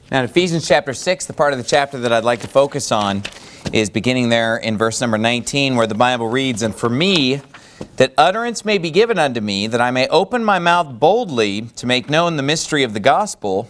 Now in Ephesians chapter 6, the part of the chapter that I'd like to focus on is beginning there in verse number 19, where the Bible reads, "And for me, that utterance may be given unto me, that I may open my mouth boldly to make known the mystery of the gospel,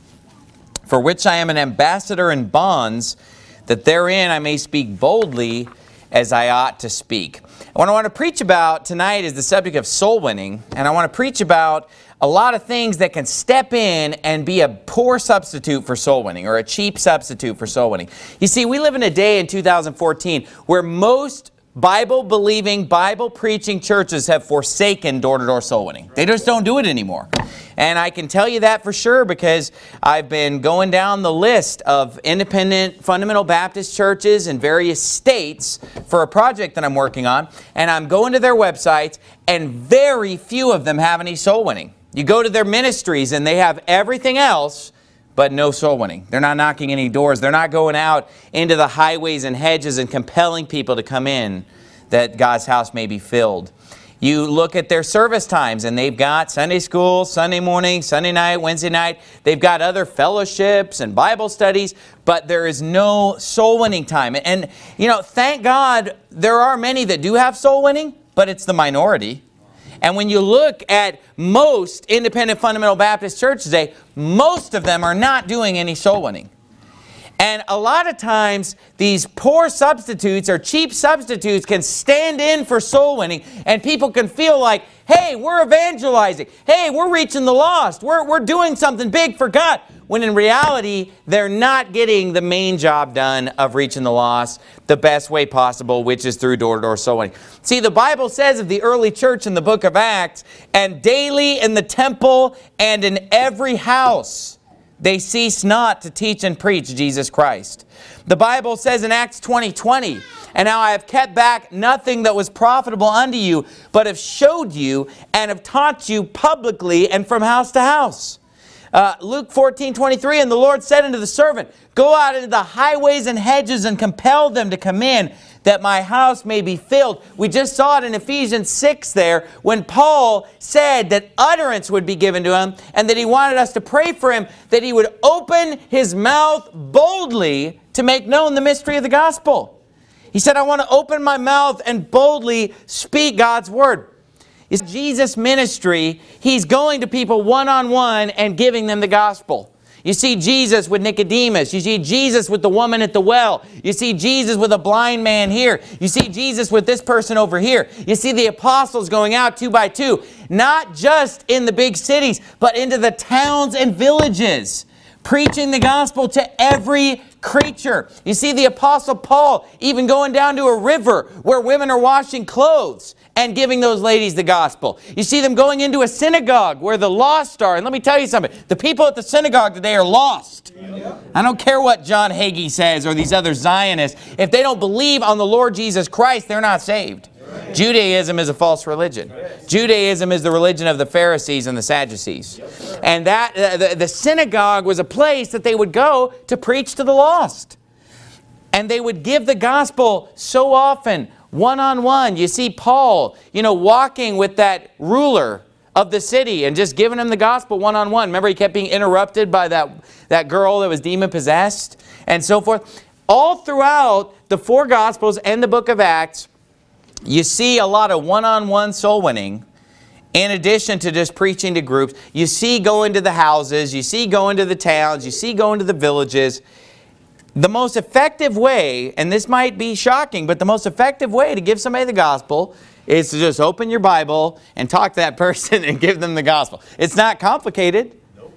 for which I am an ambassador in bonds, that therein I may speak boldly as I ought to speak." What I want to preach about tonight is the subject of soul winning, and I want to preach about a lot of things that can step in and be a poor substitute for soul winning, or a cheap substitute for soul winning. You see, we live in a day in 2014 where most Bible-believing, Bible-preaching churches have forsaken door-to-door soul winning. They just don't do it anymore. And I can tell you that for sure because I've been going down the list of independent fundamental Baptist churches in various states for a project that I'm working on. And I'm going to their websites, and very few of them have any soul winning. You go to their ministries and they have everything else, but no soul winning. They're not knocking any doors. They're not going out into the highways and hedges and compelling people to come in that God's house may be filled. You look at their service times and they've got Sunday school, Sunday morning, Sunday night, Wednesday night. They've got other fellowships and Bible studies, but there is no soul winning time. And, you know, thank God there are many that do have soul winning, but it's the minority. And when you look at most independent fundamental Baptist churches today, most of them are not doing any soul winning. And a lot of times, these poor substitutes or cheap substitutes can stand in for soul winning, and people can feel like, hey, we're evangelizing. Hey, we're reaching the lost. We're doing something big for God. When in reality, they're not getting the main job done of reaching the lost the best way possible, which is through door-to-door soul winning. See, the Bible says of the early church in the book of Acts, "And daily in the temple and in every house, they cease not to teach and preach Jesus Christ." The Bible says in Acts 20:20, "And now I have kept back nothing that was profitable unto you, but have showed you and have taught you publicly and from house to house." Luke 14:23, "And the Lord said unto the servant, Go out into the highways and hedges and compel them to come in, that my house may be filled." We just saw it in Ephesians 6 there, when Paul said that utterance would be given to him, and that he wanted us to pray for him, that he would open his mouth boldly to make known the mystery of the gospel. He said, I want to open my mouth and boldly speak God's word. It's Jesus' ministry. He's going to people one-on-one and giving them the gospel. You see Jesus with Nicodemus. You see Jesus with the woman at the well. You see Jesus with a blind man here. You see Jesus with this person over here. You see the apostles going out 2 by 2, not just in the big cities, but into the towns and villages, preaching the gospel to every creature. You see the apostle Paul even going down to a river where women are washing clothes and giving those ladies the gospel. You see them going into a synagogue where the lost are. And let me tell you something. The people at the synagogue today are lost. I don't care what John Hagee says or these other Zionists. If they don't believe on the Lord Jesus Christ, they're not saved. Judaism is a false religion. Judaism is the religion of the Pharisees and the Sadducees. And that the synagogue was a place that they would go to preach to the lost. And they would give the gospel so often, one-on-one. You see Paul, walking with that ruler of the city and just giving him the gospel one-on-one. Remember, he kept being interrupted by that girl that was demon-possessed and so forth. All throughout the 4 Gospels and the book of Acts, you see a lot of one-on-one soul winning in addition to just preaching to groups. You see going to the houses, you see going to the towns, you see going to the villages. The most effective way, and this might be shocking, but the most effective way to give somebody the gospel is to just open your Bible and talk to that person and give them the gospel. It's not complicated. Nope.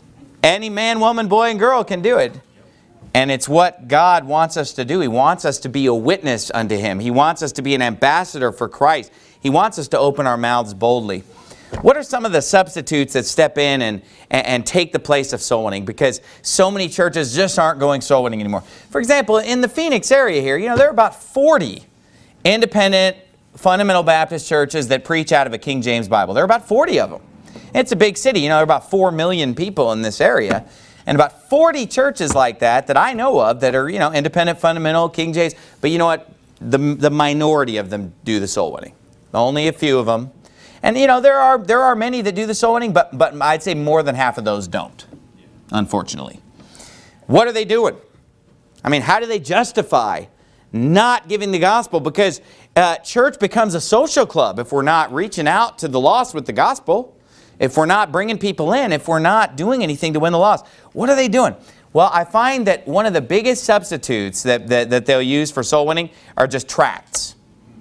Any man, woman, boy, and girl can do it. And it's what God wants us to do. He wants us to be a witness unto Him. He wants us to be an ambassador for Christ. He wants us to open our mouths boldly. What are some of the substitutes that step in and take the place of soul winning? Because so many churches just aren't going soul winning anymore. For example, in the Phoenix area here, there are about 40 independent fundamental Baptist churches that preach out of a King James Bible. There are about 40 of them. It's a big city. There are about 4 million people in this area. And about 40 churches like that I know of that are, independent fundamental, King James. But you know what? The minority of them do the soul winning. Only a few of them. And there are many that do the soul winning, but I'd say more than half of those don't, unfortunately. What are they doing? I mean, how do they justify not giving the gospel? Because church becomes a social club if we're not reaching out to the lost with the gospel, if we're not bringing people in, if we're not doing anything to win the lost. What are they doing? Well, I find that one of the biggest substitutes that they'll use for soul winning are just tracts.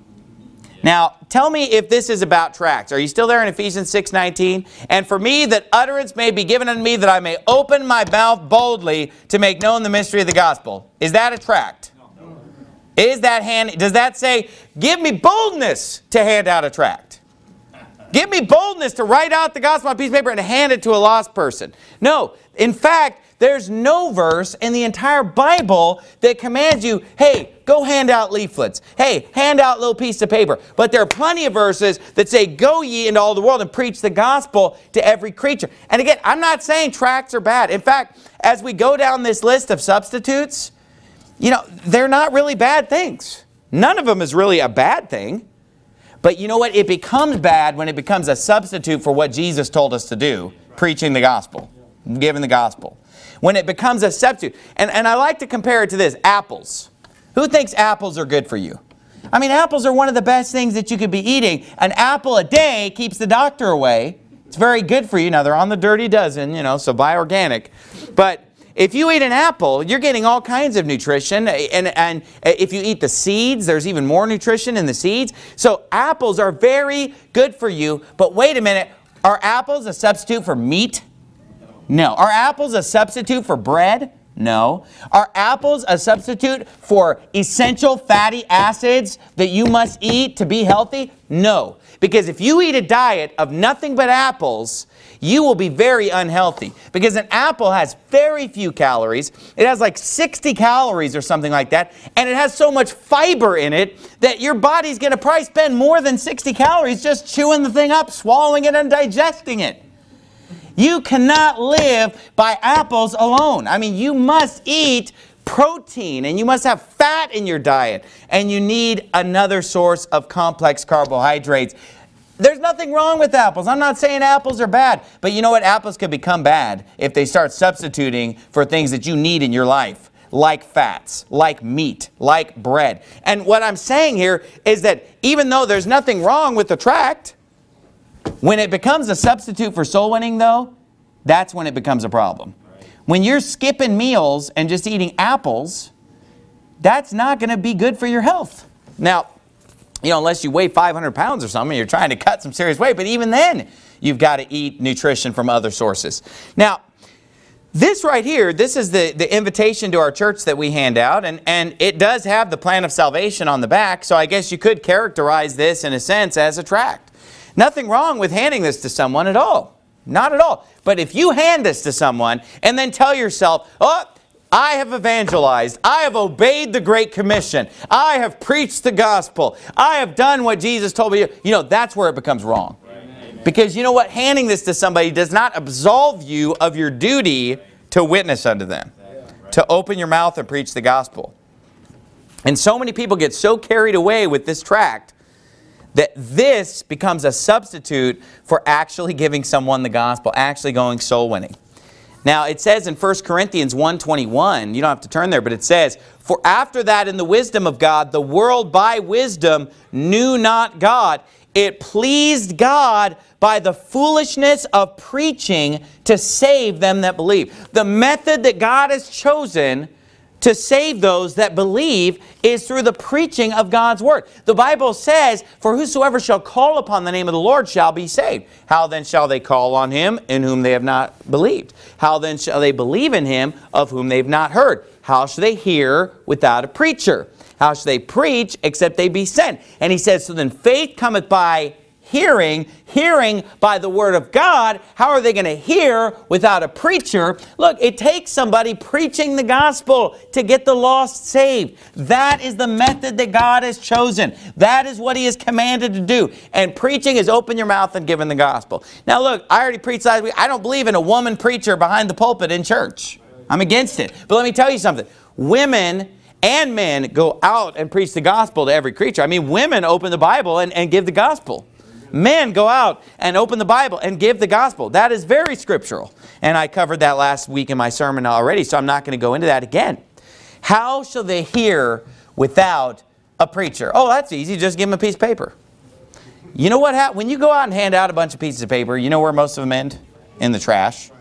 Now, tell me if this is about tracts. Are you still there in Ephesians 6:19? And for me, that utterance may be given unto me, that I may open my mouth boldly to make known the mystery of the gospel. Is that a tract? No. Is that does that say, give me boldness to hand out a tract? Give me boldness to write out the gospel on a piece of paper and hand it to a lost person. No. In fact, there's no verse in the entire Bible that commands you, hey, go hand out leaflets. Hey, hand out a little piece of paper. But there are plenty of verses that say, go ye into all the world and preach the gospel to every creature. And again, I'm not saying tracts are bad. In fact, as we go down this list of substitutes, you know, they're not really bad things. None of them is really a bad thing. But you know what? It becomes bad when it becomes a substitute for what Jesus told us to do, preaching the gospel, giving the gospel. When it becomes a substitute. And I like to compare it to this, apples. Who thinks apples are good for you? I mean, apples are one of the best things that you could be eating. An apple a day keeps the doctor away. It's very good for you. Now, they're on the dirty dozen, you know, so buy organic. But if you eat an apple, you're getting all kinds of nutrition. And if you eat the seeds, there's even more nutrition in the seeds. So apples are very good for you. But wait a minute, are apples a substitute for meat? No. Are apples a substitute for bread? No. Are apples a substitute for essential fatty acids that you must eat to be healthy? No. Because if you eat a diet of nothing but apples, you will be very unhealthy. Because an apple has very few calories. It has like 60 calories or something like that. And it has so much fiber in it that your body's going to probably spend more than 60 calories just chewing the thing up, swallowing it, and digesting it. You cannot live by apples alone. I mean, you must eat protein and you must have fat in your diet. And you need another source of complex carbohydrates. There's nothing wrong with apples. I'm not saying apples are bad. But you know what? Apples could become bad if they start substituting for things that you need in your life. Like fats, like meat, like bread. And what I'm saying here is that even though there's nothing wrong with the tract, when it becomes a substitute for soul winning, though, that's when it becomes a problem. When you're skipping meals and just eating apples, that's not going to be good for your health. Now, you know, unless you weigh 500 pounds or something, you're trying to cut some serious weight. But even then, you've got to eat nutrition from other sources. Now, this right here, this is the invitation to our church that we hand out. And it does have the plan of salvation on the back. So I guess you could characterize this in a sense as a tract. Nothing wrong with handing this to someone at all. Not at all. But if you hand this to someone and then tell yourself, oh, I have evangelized. I have obeyed the Great Commission. I have preached the gospel. I have done what Jesus told me. You know, that's where it becomes wrong. Right. Because you know what? Handing this to somebody does not absolve you of your duty to witness unto them. Right. To open your mouth and preach the gospel. And so many people get so carried away with this tract that this becomes a substitute for actually giving someone the gospel, actually going soul winning. Now, it says in 1 Corinthians 1:21, you don't have to turn there, but it says, for after that in the wisdom of God, the world by wisdom knew not God. It pleased God by the foolishness of preaching to save them that believe. The method that God has chosen to save those that believe is through the preaching of God's Word. The Bible says, for whosoever shall call upon the name of the Lord shall be saved. How then shall they call on Him in whom they have not believed? How then shall they believe in Him of whom they have not heard? How shall they hear without a preacher? How shall they preach except they be sent? And he says, so then faith cometh by hearing, hearing by the Word of God. How are they going to hear without a preacher? Look, it takes somebody preaching the gospel to get the lost saved. That is the method that God has chosen. That is what He is commanded to do. And preaching is open your mouth and giving the gospel. Now look, I already preached last week. I don't believe in a woman preacher behind the pulpit in church. I'm against it. But let me tell you something. Women and men go out and preach the gospel to every creature. I mean, women open the Bible and give the gospel. Men, go out and open the Bible and give the gospel. That is very scriptural. And I covered that last week in my sermon already, so I'm not going to go into that again. How shall they hear without a preacher? Oh, that's easy. Just give them a piece of paper. You know what happens? When you go out and hand out a bunch of pieces of paper, you know where most of them end? In the trash.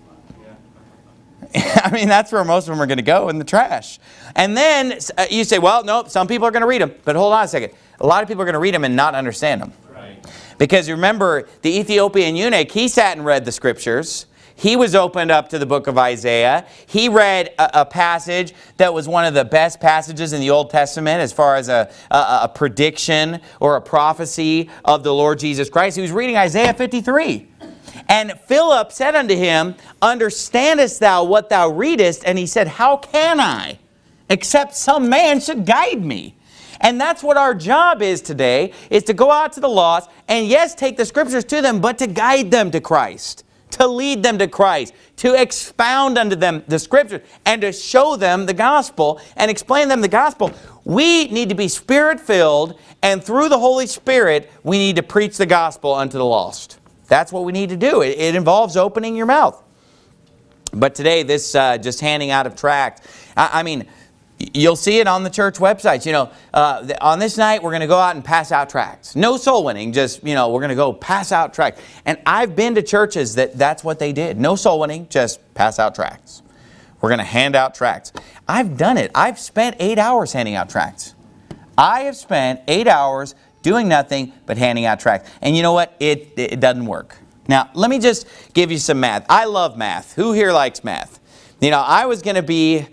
I mean, that's where most of them are going to go, in the trash. And then you say, well, nope, some people are going to read them. But hold on a second. A lot of people are going to read them and not understand them. Right. Because remember, the Ethiopian eunuch, he sat and read the scriptures. He was opened up to the book of Isaiah. He read a passage that was one of the best passages in the Old Testament as far as a prediction or a prophecy of the Lord Jesus Christ. He was reading Isaiah 53. And Philip said unto him, understandest thou what thou readest? And he said, how can I, except some man should guide me? And that's what our job is today, is to go out to the lost and yes, take the scriptures to them, but to guide them to Christ, to lead them to Christ, to expound unto them the scriptures, and to show them the gospel and explain them the gospel. We need to be Spirit-filled, and through the Holy Spirit, we need to preach the gospel unto the lost. That's what we need to do. It involves opening your mouth. But today, this just handing out of tracts, I mean, you'll see it on the church websites. You know, on this night, we're going to go out and pass out tracts. No soul winning, just, you know, we're going to go pass out tracts. And I've been to churches that's what they did. No soul winning, just pass out tracts. We're going to hand out tracts. I've done it. I've spent 8 hours handing out tracts. I have spent 8 hours doing nothing but handing out tracts. And you know what? It doesn't work. Now, let me just give you some math. I love math. Who here likes math? You know, I was going to be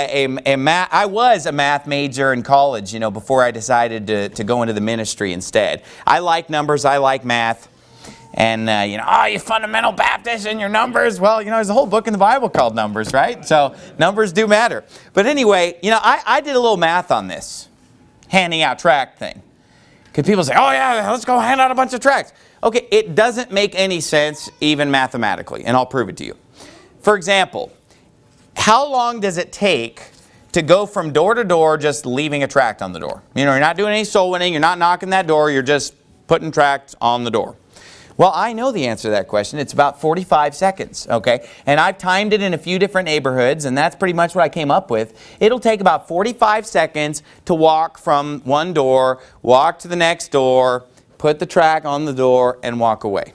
I was a math major in college, you know, before I decided to go into the ministry instead. I like numbers. I like math. And, you know, oh, you fundamental Baptists and your numbers. Well, you know, there's a whole book in the Bible called Numbers, right? So numbers do matter. But anyway, you know, I did a little math on this handing out tract thing. Because people say, oh yeah, let's go hand out a bunch of tracts. Okay, it doesn't make any sense even mathematically, and I'll prove it to you. For example, how long does it take to go from door to door just leaving a tract on the door? You know, you're not doing any soul winning, you're not knocking that door, you're just putting tracts on the door. Well, I know the answer to that question. It's about 45 seconds, okay? And I've timed it in a few different neighborhoods, and that's pretty much what I came up with. It'll take about 45 seconds to walk from one door, walk to the next door, put the tract on the door, and walk away.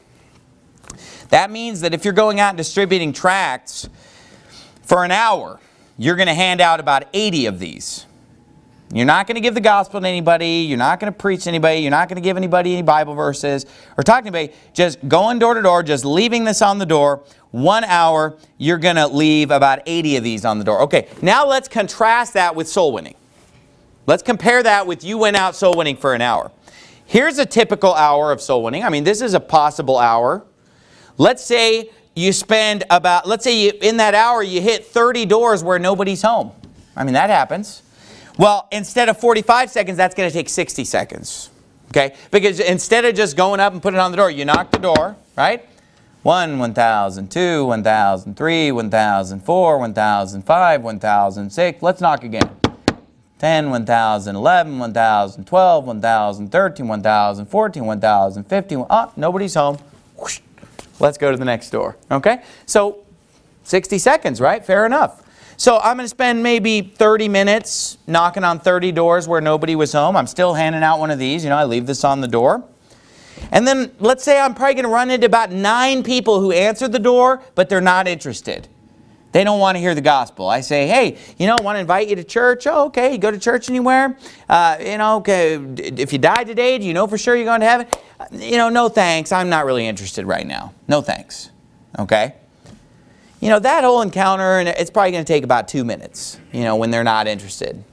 That means that if you're going out and distributing tracts for an hour, you're going to hand out about 80 of these. You're not going to give the gospel to anybody. You're not going to preach to anybody. You're not going to give anybody any Bible verses or talk to anybody. Just going door to door, just leaving this on the door. 1 hour, you're going to leave about 80 of these on the door. Okay, now let's contrast that with soul winning. Let's compare that with you went out soul winning for an hour. Here's a typical hour of soul winning. I mean, this is a possible hour. Let's say you spend about, in that hour you hit 30 doors where nobody's home. I mean, that happens. Well, instead of 45 seconds, that's going to take 60 seconds. Okay? Because instead of just going up and putting it on the door, you knock the door, right? 1, 1,000, 2, 1,000, 3, 1,004, 1,005, 1,006. Let's knock again. 10, 1,000, 11, 1,012, 1,013, 1,014, 1,015. Oh, nobody's home. Whoosh. Let's go to the next door. Okay? So 60 seconds, right? Fair enough. So I'm going to spend maybe 30 minutes knocking on 30 doors where nobody was home. I'm still handing out one of these. You know, I leave this on the door. And then let's say I'm probably going to run into about 9 people who answered the door, but they're not interested. They don't want to hear the gospel. I say, hey, you know, I want to invite you to church. Oh, okay. You go to church anywhere? You know, okay. If you die today, do you know for sure you're going to heaven? You know, no thanks. I'm not really interested right now. No thanks. Okay? You know, that whole encounter, and it's probably going to take about 2 minutes, you know, when they're not interested.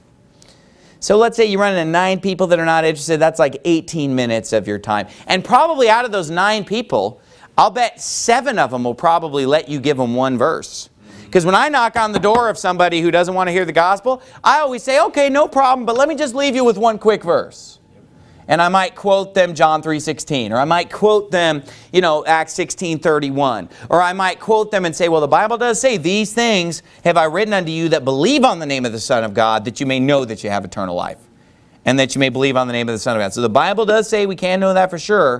So let's say you run into 9 people that are not interested. That's like 18 minutes of your time. And probably out of those 9 people, I'll bet 7 of them will probably let you give them one verse. Because when I knock on the door of somebody who doesn't want to hear the gospel, I always say, okay, no problem, but let me just leave you with one quick verse. And I might quote them John 3:16, or I might quote them, you know, Acts 16:31, or I might quote them and say, well, the Bible does say, these things have I written unto you that believe on the name of the Son of God, that you may know that you have eternal life, and that you may believe on the name of the Son of God. So the Bible does say we can know that for sure,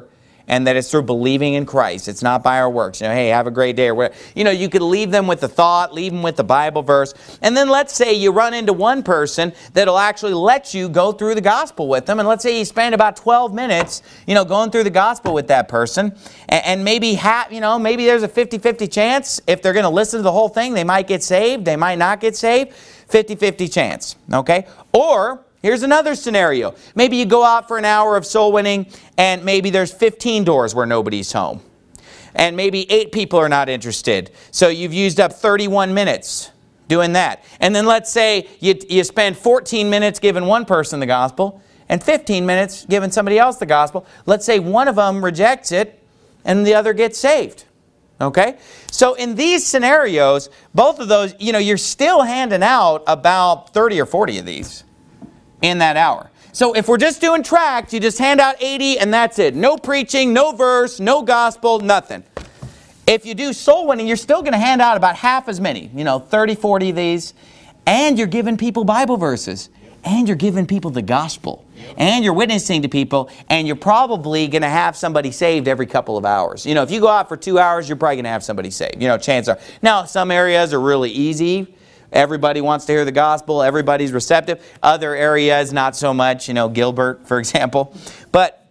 and that it's through believing in Christ. It's not by our works. Hey, have a great day or whatever. You could leave them with the thought, leave them with the Bible verse. And then let's say you run into one person that'll actually let you go through the gospel with them. And let's say you spend about 12 minutes, going through the gospel with that person. And maybe maybe there's a 50-50 chance if they're going to listen to the whole thing, they might get saved, they might not get saved. 50-50 chance, okay? Or here's another scenario. Maybe you go out for an hour of soul winning and maybe there's 15 doors where nobody's home. And maybe 8 people are not interested. So you've used up 31 minutes doing that. And then let's say you spend 14 minutes giving one person the gospel and 15 minutes giving somebody else the gospel. Let's say one of them rejects it and the other gets saved. Okay? So in these scenarios, both of those, you're still handing out about 30 or 40 of these in that hour. So if we're just doing tracts, you just hand out 80 and that's it. No preaching, no verse, no gospel, nothing. If you do soul winning, you're still going to hand out about half as many, 30, 40 of these. And you're giving people Bible verses. And you're giving people the gospel. And you're witnessing to people. And you're probably going to have somebody saved every couple of hours. If you go out for 2 hours, you're probably going to have somebody saved. Chances are. Now, some areas are really easy. Everybody wants to hear the gospel. Everybody's receptive. Other areas, not so much. Gilbert, for example. But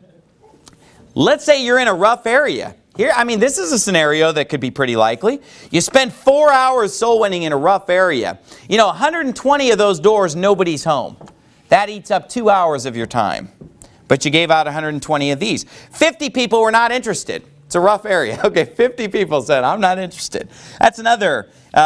let's say you're in a rough area. Here, this is a scenario that could be pretty likely. You spend 4 hours soul winning in a rough area. 120 of those doors, nobody's home. That eats up 2 hours of your time. But you gave out 120 of these. 50 people were not interested. It's a rough area. Okay, 50 people said, I'm not interested. That's another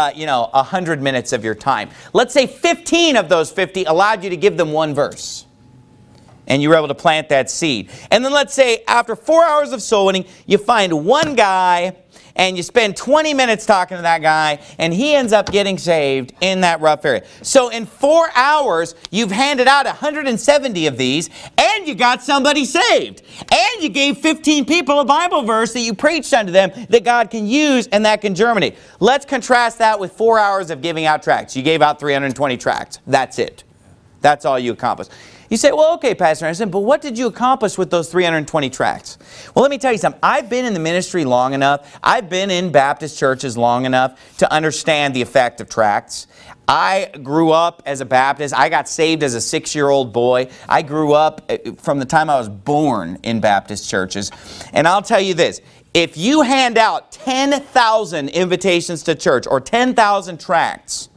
100 minutes of your time. Let's say 15 of those 50 allowed you to give them one verse. And you were able to plant that seed. And then let's say after 4 hours of soul winning, you find one guy and you spend 20 minutes talking to that guy and he ends up getting saved in that rough area. So in 4 hours, you've handed out 170 of these and you got somebody saved. And you gave 15 people a Bible verse that you preached unto them that God can use and that can germinate. Let's contrast that with 4 hours of giving out tracts. You gave out 320 tracts. That's it. That's all you accomplished. You say, well, okay, Pastor Anderson, but what did you accomplish with those 320 tracts? Well, let me tell you something. I've been in the ministry long enough. I've been in Baptist churches long enough to understand the effect of tracts. I grew up as a Baptist. I got saved as a 6-year-old boy. I grew up from the time I was born in Baptist churches. And I'll tell you this. If you hand out 10,000 invitations to church or 10,000 tracts,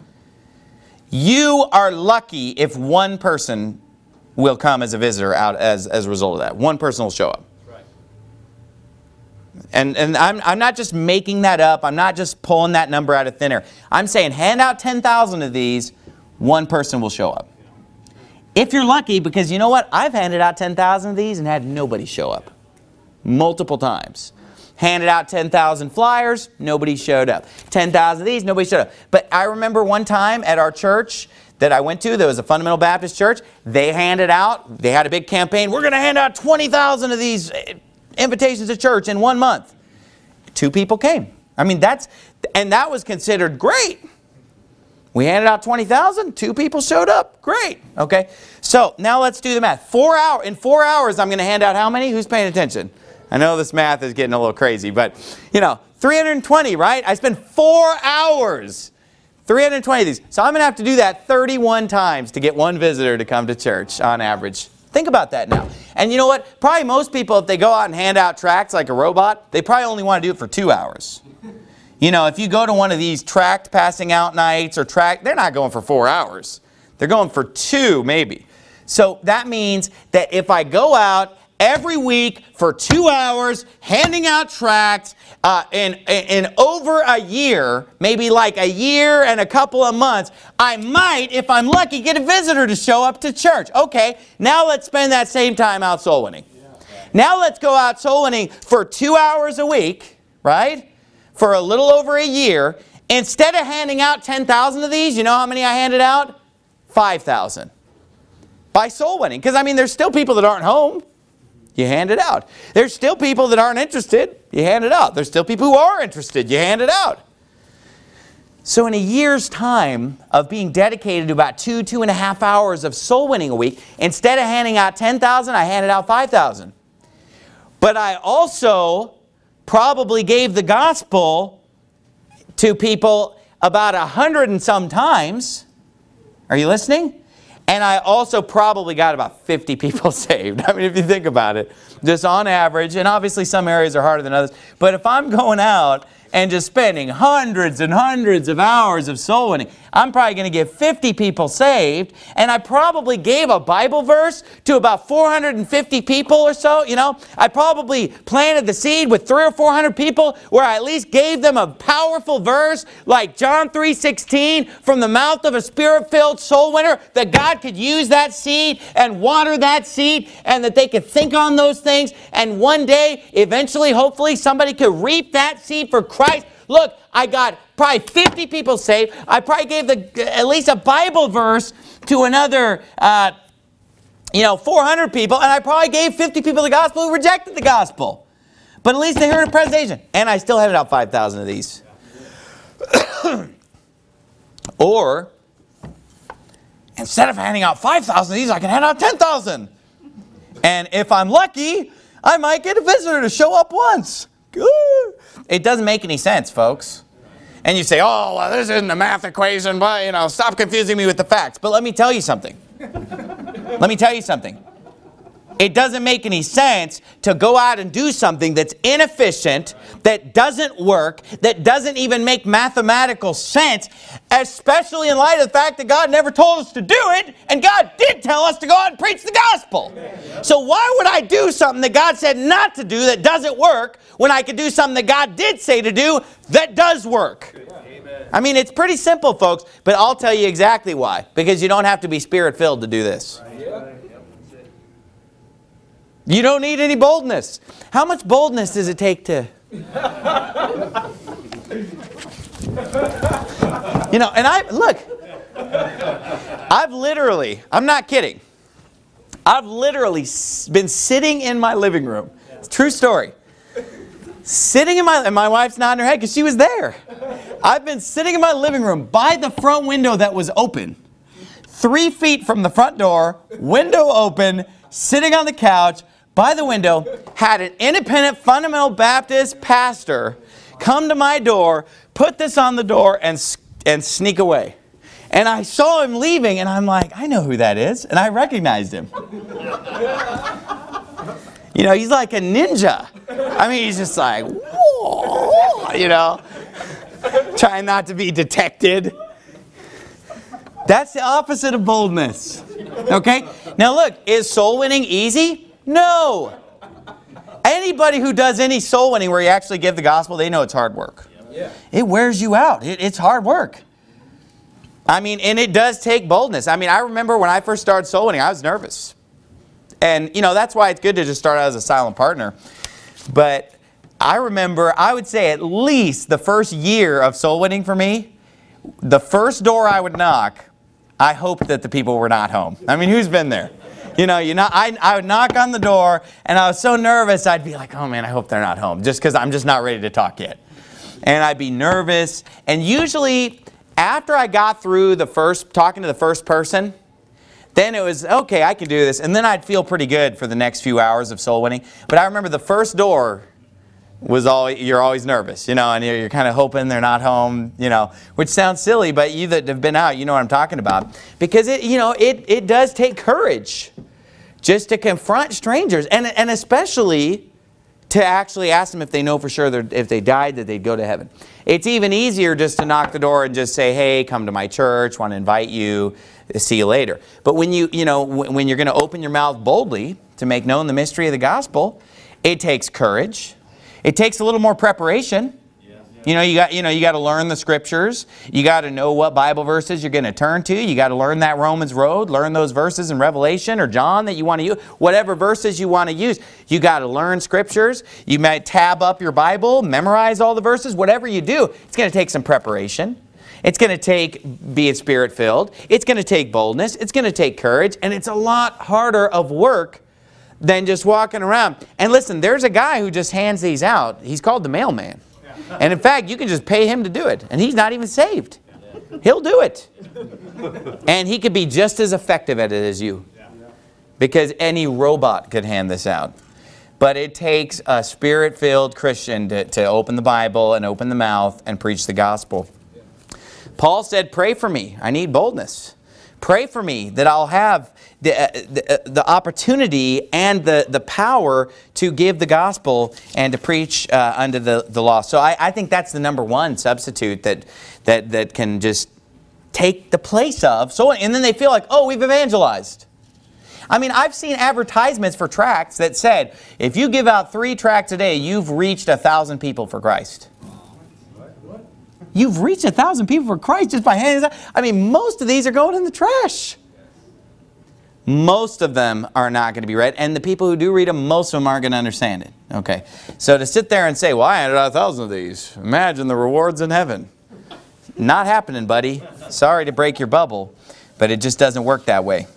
you are lucky if one person will come as a visitor out as a result of that. One person will show up. Right. And I'm not just making that up. I'm not just pulling that number out of thin air. I'm saying hand out 10,000 of these, one person will show up. If you're lucky, because you know what? I've handed out 10,000 of these and had nobody show up. Multiple times. Handed out 10,000 flyers, nobody showed up. 10,000 of these, nobody showed up. But I remember one time at our church that I went to, there was a Fundamental Baptist church. They handed out, they had a big campaign. We're going to hand out 20,000 of these invitations to church in 1 month. 2 people came. And that was considered great. We handed out 20,000, 2 people showed up. Great. Okay. So now let's do the math. In 4 hours, I'm going to hand out how many? Who's paying attention? I know this math is getting a little crazy, but 320, right? I spent 4 hours. 320 of these. So I'm going to have to do that 31 times to get one visitor to come to church on average. Think about that now. And you know what? Probably most people, if they go out and hand out tracts like a robot, they probably only want to do it for 2 hours. If you go to one of these tract passing out nights or they're not going for 4 hours. They're going for 2 maybe. So that means that if I go out every week for 2 hours handing out tracts, in over a year, maybe like a year and a couple of months, I might, if I'm lucky, get a visitor to show up to church. Okay, now let's spend that same time out soul winning. Now let's go out soul winning for 2 hours a week, right? For a little over a year. Instead of handing out 10,000 of these, you know how many I handed out? 5,000. By soul winning. Because there's still people that aren't home. You hand it out. There's still people that aren't interested. You hand it out. There's still people who are interested. You hand it out. So in a year's time of being dedicated to about 2.5 hours of soul winning a week, instead of handing out 10,000, I handed out 5,000. But I also probably gave the gospel to people about 100 and some times. Are you listening? And I also probably got about 50 people saved. I mean, if you think about it, just on average, and obviously some areas are harder than others, but if I'm going out and just spending hundreds and hundreds of hours of soul winning, I'm probably going to get 50 people saved, and I probably gave a Bible verse to about 450 people or so, you know. I probably planted the seed with 300 or 400 people where I at least gave them a powerful verse like John 3:16 from the mouth of a Spirit-filled soul winner, that God could use that seed and water that seed, and that they could think on those things, and one day, eventually, hopefully, somebody could reap that seed for Christ. Look, I got probably 50 people saved. I probably gave at least a Bible verse to another 400 people, and I probably gave 50 people the gospel who rejected the gospel. But at least they heard a presentation. And I still handed out 5,000 of these. Or, instead of handing out 5,000 of these, I can hand out 10,000. And if I'm lucky, I might get a visitor to show up once. It doesn't make any sense, folks. And you say, oh, well, this isn't a math equation, but, stop confusing me with the facts. But let me tell you something. Let me tell you something. It doesn't make any sense to go out and do something that's inefficient, that doesn't work, that doesn't even make mathematical sense, especially in light of the fact that God never told us to do it, and God did tell us to go out and preach the gospel. So why would I do something that God said not to do that doesn't work, when I could do something that God did say to do that does work? I mean, it's pretty simple, folks, but I'll tell you exactly why. Because you don't have to be Spirit-filled to do this. You don't need any boldness. How much boldness does it take to... I'm not kidding. I've literally been sitting in my living room. It's a true story. And my wife's nodding her head because she was there. I've been sitting in my living room by the front window that was open. 3 feet from the front door, window open, sitting on the couch, by the window, had an independent fundamental Baptist pastor come to my door, put this on the door, and sneak away. And I saw him leaving, and I'm like, I know who that is. And I recognized him. He's like a ninja. I mean, he's just like, whoa, trying not to be detected. That's the opposite of boldness. Okay? Now look, is soul winning easy? No. Anybody who does any soul winning where you actually give the gospel, they know it's hard work. It wears you out. It's hard work. I mean, and it does take boldness. I mean, I remember when I first started soul winning, I was nervous. And, that's why it's good to just start out as a silent partner. But I remember, I would say at least the first year of soul winning for me, the first door I would knock, I hoped that the people were not home. I mean, who's been there? I would knock on the door, and I was so nervous, I'd be like, oh man, I hope they're not home, just because I'm just not ready to talk yet. And I'd be nervous. And usually, after I got through talking to the first person, then it was, okay, I can do this. And then I'd feel pretty good for the next few hours of soul winning. But I remember the first door was you're always nervous, and you're kind of hoping they're not home, which sounds silly, but you that have been out, you know what I'm talking about. Because it does take courage just to confront strangers, and especially to actually ask them if they know for sure if they died that they'd go to heaven. It's even easier just to knock the door and just say, hey, come to my church, want to invite you, see you later. But when when you're going to open your mouth boldly to make known the mystery of the gospel, it takes courage. It takes a little more preparation. You got to learn the scriptures. You got to know what Bible verses you're going to turn to. You got to learn that Romans road. Learn those verses in Revelation or John that you want to use. Whatever verses you want to use. You got to learn scriptures. You might tab up your Bible, memorize all the verses. Whatever you do, it's going to take some preparation. It's going to take being Spirit-filled. It's going to take boldness. It's going to take courage. And it's a lot harder of work than just walking around. And listen, there's a guy who just hands these out. He's called the mailman. And in fact, you can just pay him to do it. And he's not even saved. He'll do it. And he could be just as effective at it as you. Because any robot could hand this out. But it takes a Spirit-filled Christian to open the Bible and open the mouth and preach the gospel. Paul said, pray for me. I need boldness. Pray for me that I'll have the opportunity and the power to give the gospel and to preach under the law. So I think that's the number one substitute that can just take the place of. So, and then they feel like, oh, we've evangelized. I mean, I've seen advertisements for tracts that said, if you give out 3 tracts a day, you've reached 1,000 people for Christ. You've reached 1,000 people for Christ just by handing this out. I mean, most of these are going in the trash. Most of them are not going to be read. And the people who do read them, most of them aren't going to understand it. Okay. So to sit there and say, well, I handed out 1,000 of these. Imagine the rewards in heaven. Not happening, buddy. Sorry to break your bubble, but it just doesn't work that way.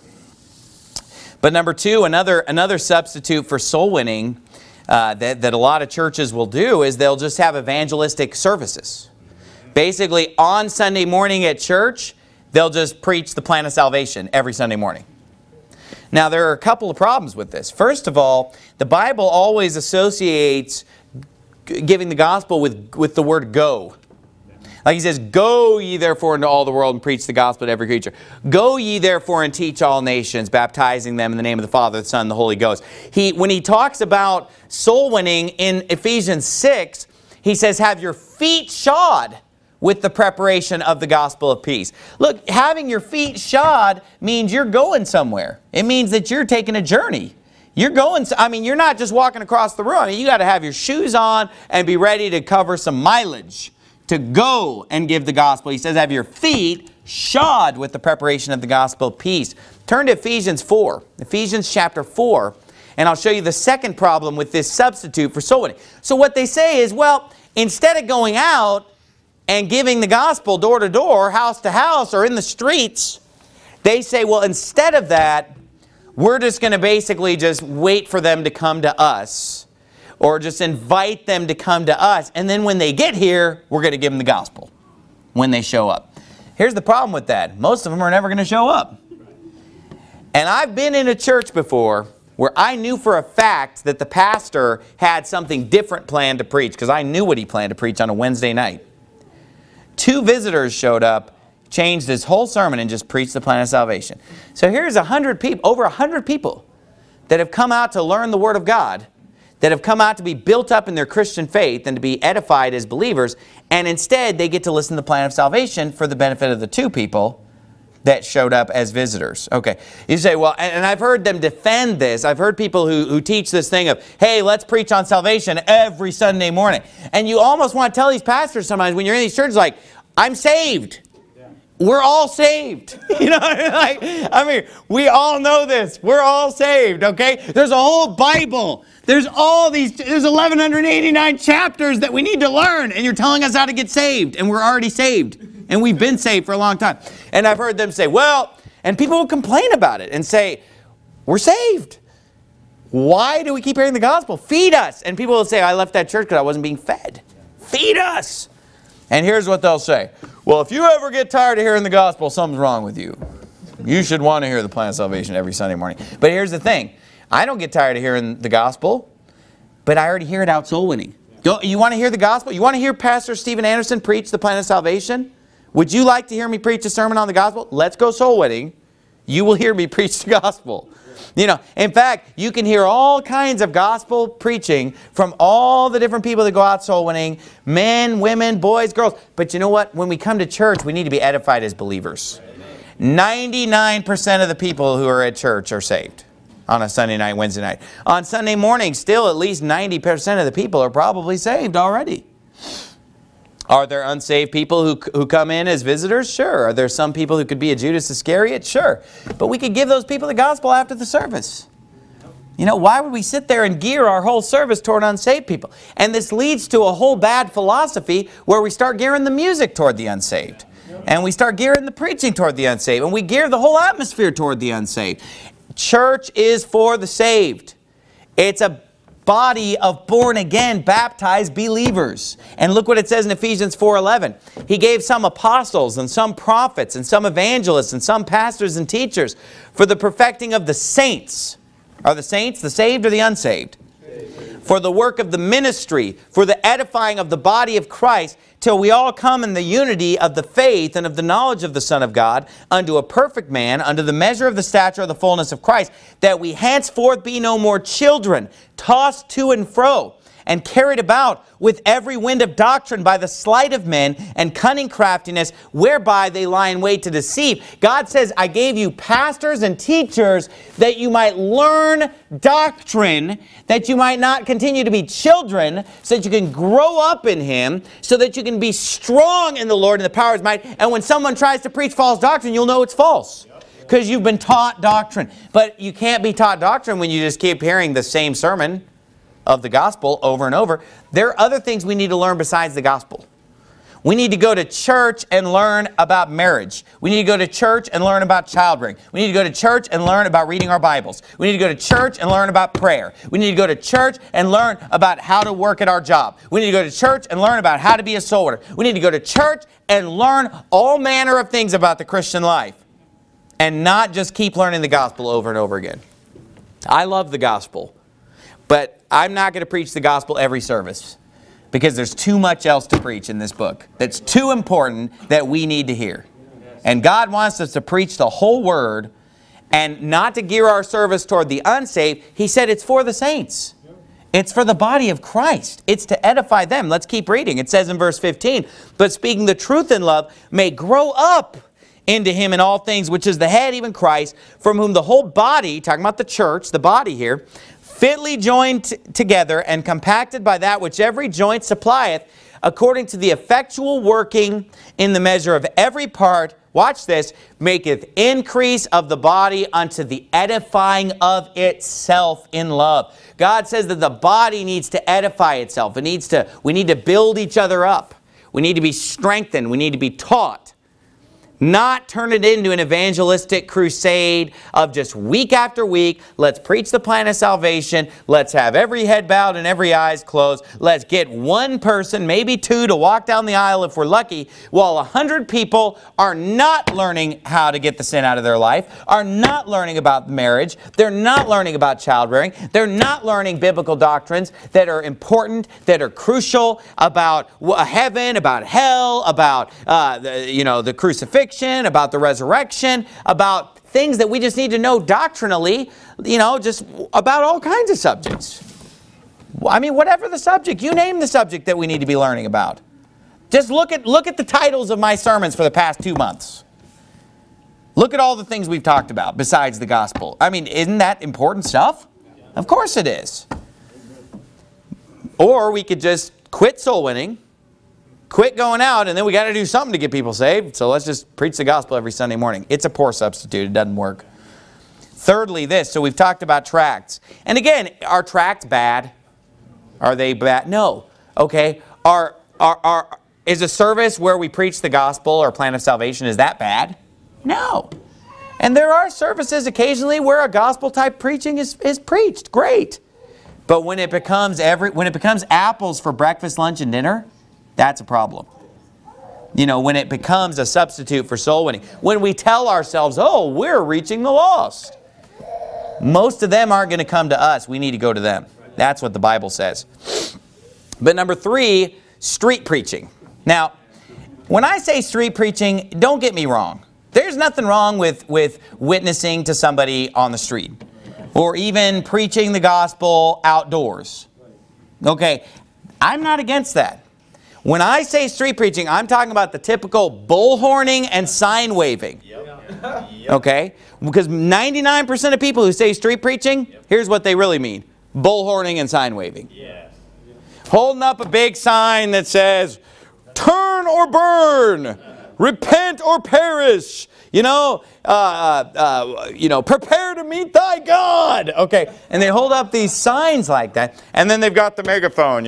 But number 2, another substitute for soul winning that a lot of churches will do is they'll just have evangelistic services. Basically, on Sunday morning at church, they'll just preach the plan of salvation every Sunday morning. Now, there are a couple of problems with this. First of all, the Bible always associates giving the gospel with the word go. Like he says, go ye therefore into all the world and preach the gospel to every creature. Go ye therefore and teach all nations, baptizing them in the name of the Father, the Son, and the Holy Ghost. When he talks about soul winning in Ephesians 6, he says, have your feet shod with the preparation of the gospel of peace. Look, having your feet shod means you're going somewhere. It means that you're taking a journey. You're going, I mean, you're not just walking across the room. I mean, you got to have your shoes on and be ready to cover some mileage to go and give the gospel. He says, have your feet shod with the preparation of the gospel of peace. Turn to Ephesians 4, Ephesians chapter 4, and I'll show you the second problem with this substitute for soul winning. So what they say is, well, instead of going out and giving the gospel door to door, house to house, or in the streets, they say, well, instead of that, we're just going to basically just wait for them to come to us, or just invite them to come to us, and then when they get here, we're going to give them the gospel when they show up. Here's the problem with that. Most of them are never going to show up. And I've been in a church before where I knew for a fact that the pastor had something different planned to preach, because I knew what he planned to preach on a Wednesday night. 2 visitors showed up, changed his whole sermon, and just preached the plan of salvation. So here's 100 people, over 100 people that have come out to learn the Word of God, that have come out to be built up in their Christian faith and to be edified as believers, and instead they get to listen to the plan of salvation for the benefit of the 2 people that showed up as visitors. Okay, you say, well, and I've heard them defend this. I've heard people who teach this thing of, hey, let's preach on salvation every Sunday morning. And you almost want to tell these pastors sometimes when you're in these churches, like, I'm saved. We're all saved. You know, like, I mean, we all know this. We're all saved, okay? There's a whole Bible. There's 1,189 chapters that we need to learn, and you're telling us how to get saved, and we're already saved. And we've been saved for a long time. And I've heard them say, well, and people will complain about it and say, we're saved. Why do we keep hearing the gospel? Feed us. And people will say, I left that church because I wasn't being fed. Feed us. And here's what they'll say. Well, if you ever get tired of hearing the gospel, something's wrong with you. You should want to hear the plan of salvation every Sunday morning. But here's the thing. I don't get tired of hearing the gospel, but I already hear it out soul winning. You want to hear the gospel? You want to hear Pastor Steven Anderson preach the plan of salvation? Would you like to hear me preach a sermon on the gospel? Let's go soul winning. You will hear me preach the gospel. You know, in fact, you can hear all kinds of gospel preaching from all the different people that go out soul winning, men, women, boys, girls. But you know what? When we come to church, we need to be edified as believers. 99% of the people who are at church are saved on a Sunday night, Wednesday night. On Sunday morning, still at least 90% of the people are probably saved already. Are there unsaved people who come in as visitors? Sure. Are there some people who could be a Judas Iscariot? Sure. But we could give those people the gospel after the service. You know, why would we sit there and gear our whole service toward unsaved people? And this leads to a whole bad philosophy where we start gearing the music toward the unsaved. And we start gearing the preaching toward the unsaved. And we gear the whole atmosphere toward the unsaved. Church is for the saved. It's a body of born-again, baptized believers. And look what it says in Ephesians 4:11. He gave some apostles and some prophets and some evangelists and some pastors and teachers for the perfecting of the saints. Are the saints the saved or the unsaved? for the work of the ministry, for the edifying of the body of Christ, till we all come in the unity of the faith and of the knowledge of the Son of God, unto a perfect man, unto the measure of the stature of the fullness of Christ, that we henceforth be no more children, tossed to and fro, and carried about with every wind of doctrine by the sleight of men and cunning craftiness, whereby they lie in wait to deceive. God says, I gave you pastors and teachers that you might learn doctrine, that you might not continue to be children, so that you can grow up in Him, so that you can be strong in the Lord and the power of His might. And when someone tries to preach false doctrine, you'll know it's false, because you've been taught doctrine. But you can't be taught doctrine when you just keep hearing the same sermon of the gospel over and over. There are other things we need to learn besides the gospel. We need to go to church and learn about marriage. We need to go to church and learn about childbearing. We need to go to church and learn about reading our Bibles. We need to go to church and learn about prayer. We need to go to church and learn about how to work at our job. We need to go to church and learn about how to be a soul winner. We need to go to church and learn all manner of things about the Christian life, and not just keep learning the gospel over and over again. I love the gospel, but I'm not going to preach the gospel every service, because there's too much else to preach in this book that's too important that we need to hear. And God wants us to preach the whole Word, and not to gear our service toward the unsaved. He said it's for the saints. It's for the body of Christ. It's to edify them. Let's keep reading. It says in verse 15, but speaking the truth in love may grow up into Him in all things, which is the head, even Christ, from whom the whole body, talking about the church, the body here, fitly joined together and compacted by that which every joint supplieth, according to the effectual working in the measure of every part, watch this, maketh increase of the body unto the edifying of itself in love. God says that the body needs to edify itself. We need to build each other up. We need to be strengthened. We need to be taught. Not turn it into an evangelistic crusade of just week after week. Let's preach the plan of salvation. Let's have every head bowed and every eyes closed. Let's get one person, maybe two, to walk down the aisle if we're lucky, while 100 people are not learning how to get the sin out of their life, are not learning about marriage, they're not learning about childbearing, they're not learning biblical doctrines that are important, that are crucial about heaven, about hell, about the crucifixion, about the resurrection, about things that we just need to know doctrinally, just about all kinds of subjects. I mean, whatever the subject, you name the subject that we need to be learning about. Just look at the titles of my sermons for the past 2 months. Look at all the things we've talked about besides the gospel. I mean, isn't that important stuff? Of course it is. Or we could just quit soul winning, quit going out, and then we got to do something to get people saved. So let's just preach the gospel every Sunday morning. It's a poor substitute. It doesn't work. Thirdly, this. So we've talked about tracts. And again, are tracts bad? Are they bad? No. Okay. Is a service where we preach the gospel or plan of salvation, is that bad? No. And there are services occasionally where a gospel type preaching is preached. Great. But when it becomes apples for breakfast, lunch, and dinner, that's a problem. When it becomes a substitute for soul winning. When we tell ourselves, oh, we're reaching the lost. Most of them aren't going to come to us. We need to go to them. That's what the Bible says. But number 3, street preaching. Now, when I say street preaching, don't get me wrong. There's nothing wrong with witnessing to somebody on the street, or even preaching the gospel outdoors. Okay, I'm not against that. When I say street preaching, I'm talking about the typical bullhorning and sign waving. Okay? Because 99% of people who say street preaching, here's what they really mean. Bullhorning and sign waving. Holding up a big sign that says, turn or burn, repent or perish, prepare to meet thy God. Okay, and they hold up these signs like that, and then they've got the megaphone,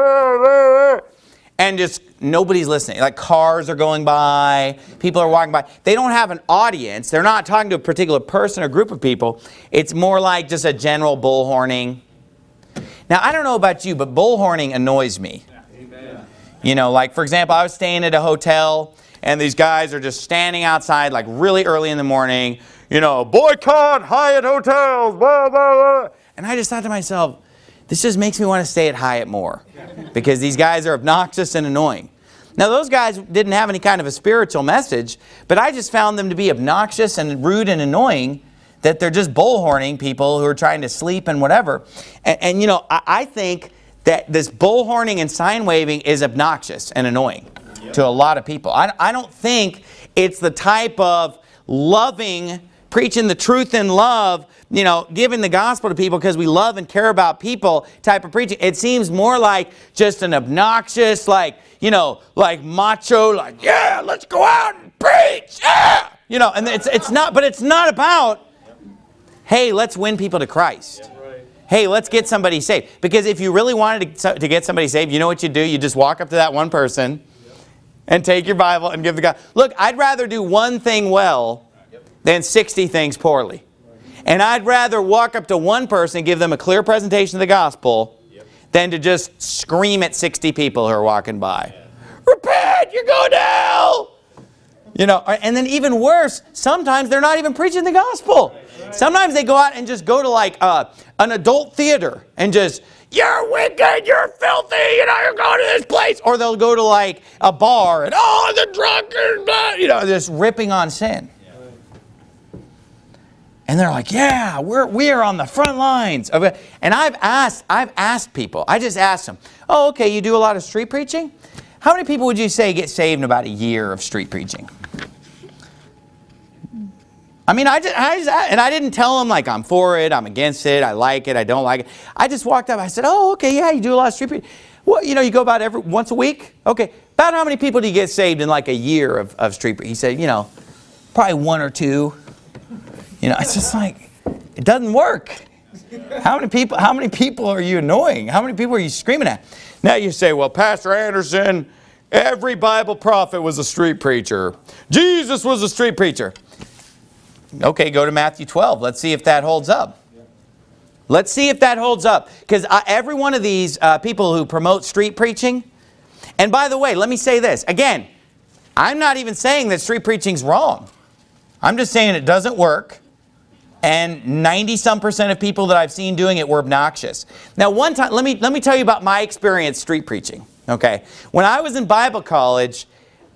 and just nobody's listening. Like cars are going by, people are walking by. They don't have an audience. They're not talking to a particular person or group of people. It's more like just a general bullhorning. Now, I don't know about you, but bullhorning annoys me. Amen. Like for example, I was staying at a hotel, and these guys are just standing outside like really early in the morning, boycott Hyatt hotels, blah, blah, blah. And I just thought to myself, This just makes me want to stay at Hyatt more because these guys are obnoxious and annoying. Now, those guys didn't have any kind of a spiritual message, but I just found them to be obnoxious and rude and annoying, that they're just bullhorning people who are trying to sleep and whatever. And you know, I think that this bullhorning and sign waving is obnoxious and annoying to a lot of people. I don't think it's the type of loving, preaching the truth in love, you know, giving the gospel to people because we love and care about people type of preaching. It seems more like just an obnoxious, like, you know, like macho, like, yeah, let's go out and preach, yeah! You know, and it's not, but it's not about, hey, let's win people to Christ. Hey, let's get somebody saved. Because if you really wanted to get somebody saved, you know what you do? You just walk up to that one person and take your Bible and give the God. Look, I'd rather do one thing well than 60 things poorly. And I'd rather walk up to one person and give them a clear presentation of the gospel than to just scream at 60 people who are walking by. Repent, you're going to hell! You know, and then even worse, sometimes they're not even preaching the gospel. Sometimes they go out and just go to like an adult theater and just, you're wicked, you're filthy, you know, you're going to this place. Or they'll go to like a bar and, oh, the drunkard, you know, just ripping on sin. And they're like, yeah, we are on the front lines. And I've asked people, I just asked them, oh, okay, you do a lot of street preaching? How many people would you say get saved in about a year of street preaching? I mean, and I didn't tell them like I'm for it, I'm against it, I like it, I don't like it. I just walked up, I said, oh, okay, yeah, you do a lot of street preaching. Well, you know, you go about once a week? Okay, about how many people do you get saved in like a year of street preaching? He said, you know, probably 1 or 2. You know, it's just like, it doesn't work. How many people are you annoying? How many people are you screaming at? Now you say, well, Pastor Anderson, every Bible prophet was a street preacher. Jesus was a street preacher. Okay, go to Matthew 12. Let's see if that holds up. Let's see if that holds up. Because every one of these people who promote street preaching, and by the way, let me say this. Again, I'm not even saying that street preaching's wrong. I'm just saying it doesn't work. And 90-some% of people that I've seen doing it were obnoxious. Now, one time, let me tell you about my experience street preaching. Okay, when I was in Bible college,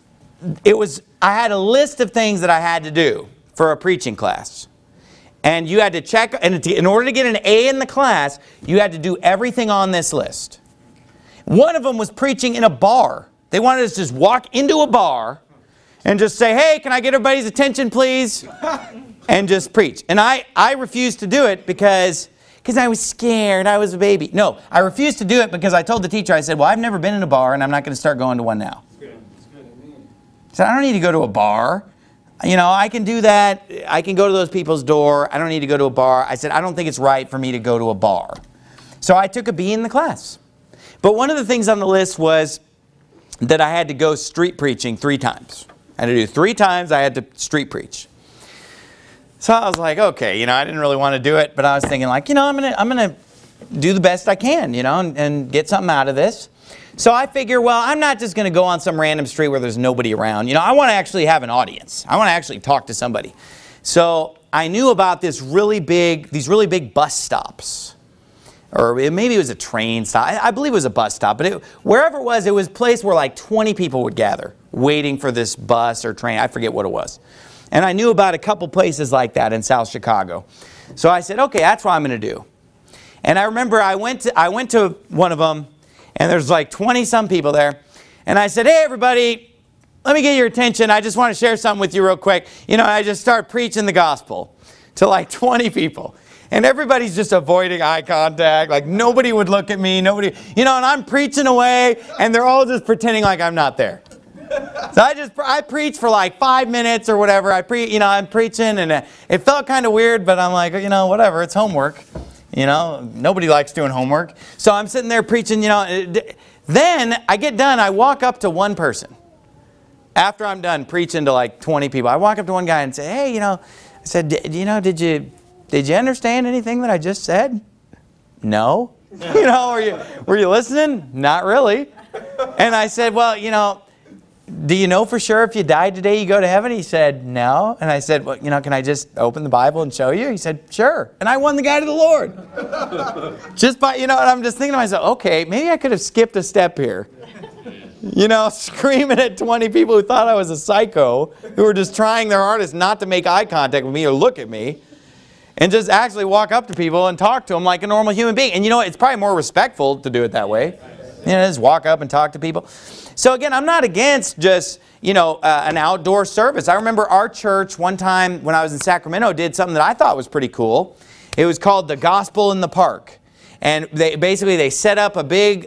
I had a list of things that I had to do for a preaching class. And you had to check, and in order to get an A in the class, you had to do everything on this list. One of them was preaching in a bar. They wanted us to just walk into a bar and just say, hey, can I get everybody's attention, please? And just preach. And I refused to do it because I was scared. I was a baby. No, I refused to do it because I told the teacher, I said, well, I've never been in a bar and I'm not going to start going to one now. I said, I don't need to go to a bar. You know, I can do that. I can go to those people's door. I don't need to go to a bar. I said, I don't think it's right for me to go to a bar. So I took a B in the class. But one of the things on the list was that I had to go street preaching 3 times. I had to do 3 times I had to street preach. So I was like, okay, you know, I didn't really want to do it, but I was thinking like, you know, I'm gonna do the best I can, you know, and get something out of this. So I figure, well, I'm not just going to go on some random street where there's nobody around. You know, I want to actually have an audience. I want to actually talk to somebody. So I knew about these really big bus stops. Or maybe it was a train stop. I believe it was a bus stop. But wherever it was a place where like 20 people would gather waiting for this bus or train. I forget what it was. And I knew about a couple places like that in South Chicago. So I said, okay, that's what I'm going to do. And I remember I went to one of them, and there's like 20-some people there. And I said, hey, everybody, let me get your attention. I just want to share something with you real quick. You know, I just start preaching the gospel to like 20 people. And everybody's just avoiding eye contact. Like nobody would look at me. Nobody, you know, and I'm preaching away, and they're all just pretending like I'm not there. So I preached for like 5 minutes or whatever. I'm preaching, and it felt kind of weird, but I'm like, you know, whatever, it's homework. You know, nobody likes doing homework. So I'm sitting there preaching, you know. Then I get done, I walk up to one person. After I'm done preaching to like 20 people, I walk up to one guy and say, hey, you know, I said, you know, did you understand anything that I just said? No. You know, were you listening? Not really. And I said, well, you know, do you know for sure if you died today you go to heaven? He said, no. And I said, well, can I just open the Bible and show you? He said, sure. And I won the guy to the Lord. Just by, and I'm just thinking to myself, okay, maybe I could have skipped a step here. Screaming at 20 people who thought I was a psycho, who were just trying their hardest not to make eye contact with me or look at me, and just actually walk up to people and talk to them like a normal human being. And it's probably more respectful to do it that way. Just walk up and talk to people. So again, I'm not against just, an outdoor service. I remember our church one time when I was in Sacramento did something that I thought was pretty cool. It was called the Gospel in the Park. And they set up a big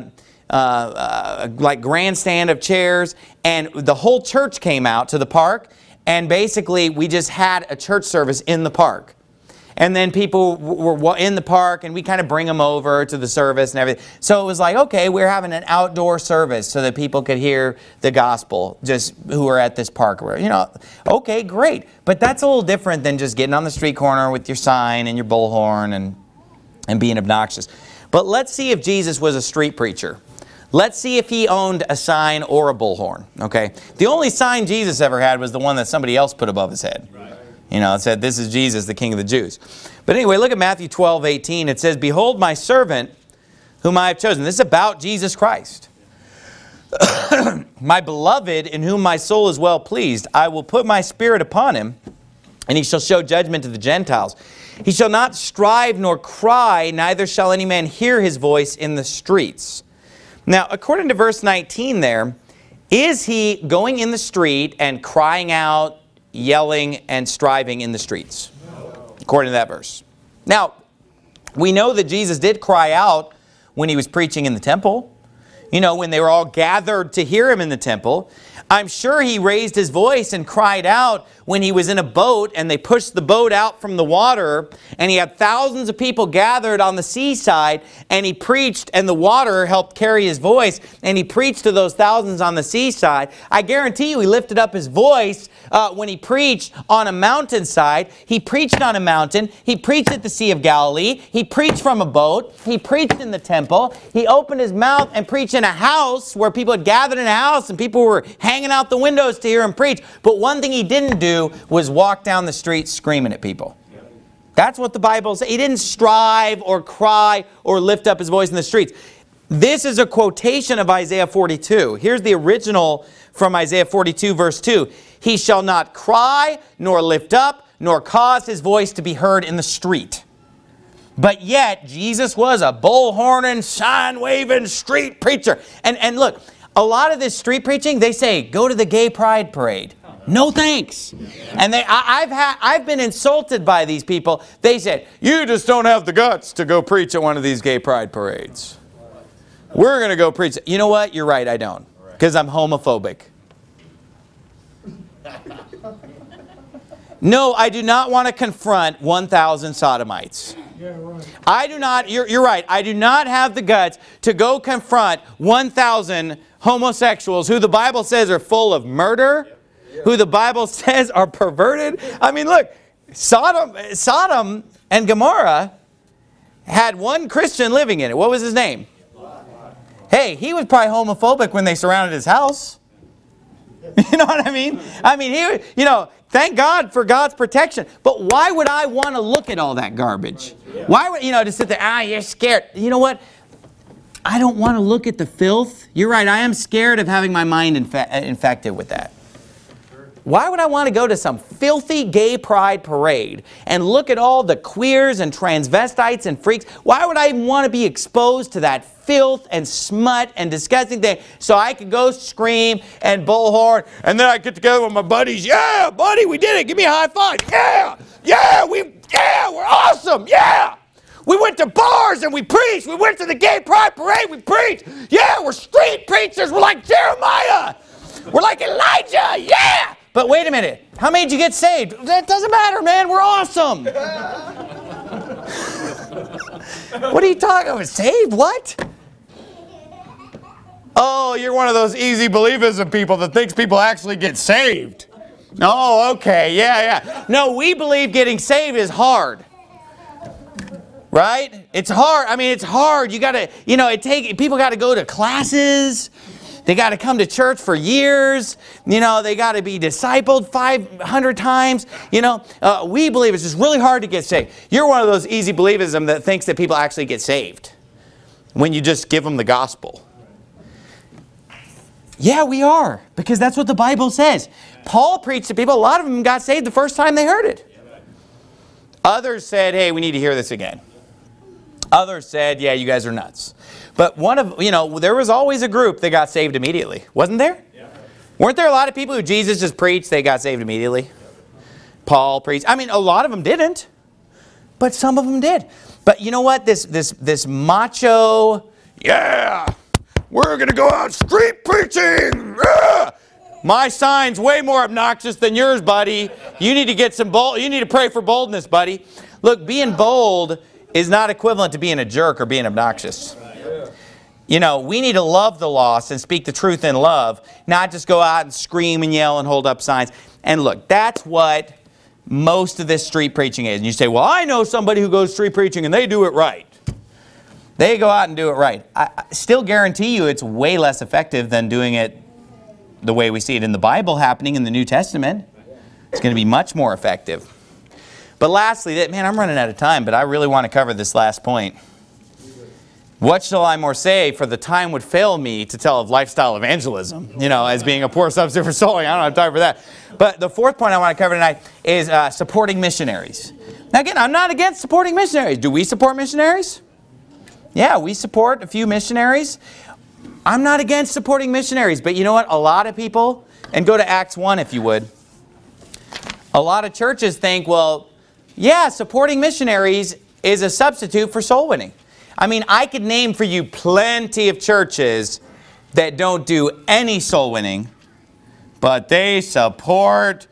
like grandstand of chairs, and the whole church came out to the park, and basically we just had a church service in the park. And then people were in the park, and we kind of bring them over to the service and everything. So it was like, okay, we're having an outdoor service so that people could hear the gospel, just who are at this park. Okay, great. But that's a little different than just getting on the street corner with your sign and your bullhorn and being obnoxious. But let's see if Jesus was a street preacher. Let's see if he owned a sign or a bullhorn. Okay, the only sign Jesus ever had was the one that somebody else put above his head. Right. It said, "This is Jesus, the King of the Jews." But anyway, look at Matthew 12:18. It says, "Behold my servant, whom I have chosen." This is about Jesus Christ. "My beloved, in whom my soul is well pleased. I will put my spirit upon him, and he shall show judgment to the Gentiles. He shall not strive nor cry, neither shall any man hear his voice in the streets." Now, according to verse 19 there, is he going in the street and crying out, yelling, and striving in the streets? No. According to that verse. Now, we know that Jesus did cry out when he was preaching in the temple. When they were all gathered to hear him in the temple. I'm sure he raised his voice and cried out when he was in a boat and they pushed the boat out from the water, and he had thousands of people gathered on the seaside, and he preached, and the water helped carry his voice, and he preached to those thousands on the seaside. I guarantee you he lifted up his voice when he preached on a mountainside. He preached on a mountain. He preached at the Sea of Galilee. He preached from a boat. He preached in the temple. He opened his mouth and preached in a house where people had gathered in a house, and people were hanging out the windows to hear him preach. But one thing he didn't do was walk down the street screaming at people. That's what the Bible says. He didn't strive or cry or lift up his voice in the streets. This is a quotation of Isaiah 42. Here's the original from Isaiah 42 verse 2. "He shall not cry, nor lift up, nor cause his voice to be heard in the street." But yet, Jesus was a bullhorning, sign-waving street preacher. And look, a lot of this street preaching, they say, go to the gay pride parade. No thanks. And I've been insulted by these people. They said, you just don't have the guts to go preach at one of these gay pride parades. We're going to go preach. You know what? You're right, I don't. Because I'm homophobic. No, I do not want to confront 1,000 sodomites. I do not, you're right, I do not have the guts to go confront 1,000 homosexuals who the Bible says are full of murder, who the Bible says are perverted. I mean, look, Sodom and Gomorrah had one Christian living in it. What was his name? Hey, he was probably homophobic when they surrounded his house. You know what I mean? I mean, thank God for God's protection. But why would I want to look at all that garbage? Why would, to sit there, you're scared. You know what? I don't want to look at the filth. You're right, I am scared of having my mind infected with that. Why would I want to go to some filthy gay pride parade and look at all the queers and transvestites and freaks? Why would I even want to be exposed to that filth and smut and disgusting thing so I could go scream and bullhorn, and then I get together with my buddies? Yeah, buddy, we did it. Give me a high five. Yeah, we're awesome. Yeah. We went to bars and we preached. We went to the gay pride parade. We preached. Yeah, we're street preachers. We're like Jeremiah. We're like Elijah. Yeah. But wait a minute. How made you get saved? That doesn't matter, man. We're awesome. What are you talking about? Saved? What? Oh, you're one of those easy believism people that thinks people actually get saved. Oh, okay. Yeah. No, we believe getting saved is hard. Right? It's hard. I mean, it's hard. You got to, people got to go to classes. They got to come to church for years. They got to be discipled 500 times. We believe it's just really hard to get saved. You're one of those easy believism that thinks that people actually get saved when you just give them the gospel. Yeah, we are, because that's what the Bible says. Paul preached to people. A lot of them got saved the first time they heard it. Others said, hey, we need to hear this again. Others said, yeah, you guys are nuts. But there was always a group that got saved immediately. Wasn't there? Yeah. Weren't there a lot of people who Jesus just preached, they got saved immediately? Paul preached. I mean, a lot of them didn't, but some of them did. But you know what? This macho, yeah, we're going to go out street preaching. My sign's way more obnoxious than yours, buddy. You need to get some you need to pray for boldness, buddy. Look, being bold is not equivalent to being a jerk or being obnoxious. We need to love the lost and speak the truth in love, not just go out and scream and yell and hold up signs. And look, that's what most of this street preaching is. And you say, well, I know somebody who goes street preaching and they do it right. They go out and do it right. I still guarantee you it's way less effective than doing it the way we see it in the Bible happening in the New Testament. It's going to be much more effective. But lastly, man, I'm running out of time, but I really want to cover this last point. What shall I more say? For the time would fail me to tell of lifestyle evangelism, as being a poor substitute for souling. I don't have time for that. But the fourth point I want to cover tonight is supporting missionaries. Now again, I'm not against supporting missionaries. Do we support missionaries? Yeah, we support a few missionaries. I'm not against supporting missionaries, but you know what? A lot of people, and go to Acts 1 if you would. A lot of churches think, well, yeah, supporting missionaries is a substitute for soul winning. I mean, I could name for you plenty of churches that don't do any soul winning, but they support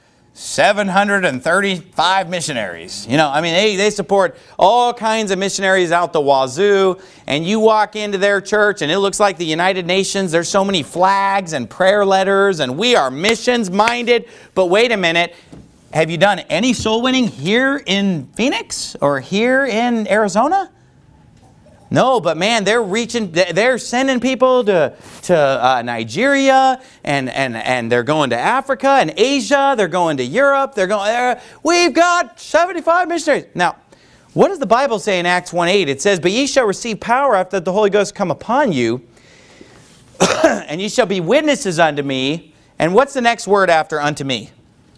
735 missionaries. They support all kinds of missionaries out the wazoo. And you walk into their church and it looks like the United Nations. There's so many flags and prayer letters and we are missions minded. But wait a minute. Have you done any soul winning here in Phoenix or here in Arizona? No, but man, they're sending people to Nigeria and they're going to Africa and Asia. They're going to Europe. They're going there. We've got 75 missionaries. Now, what does the Bible say in Acts 1:8? It says, but ye shall receive power after the Holy Ghost come upon you, and ye shall be witnesses unto me. And what's the next word after unto me?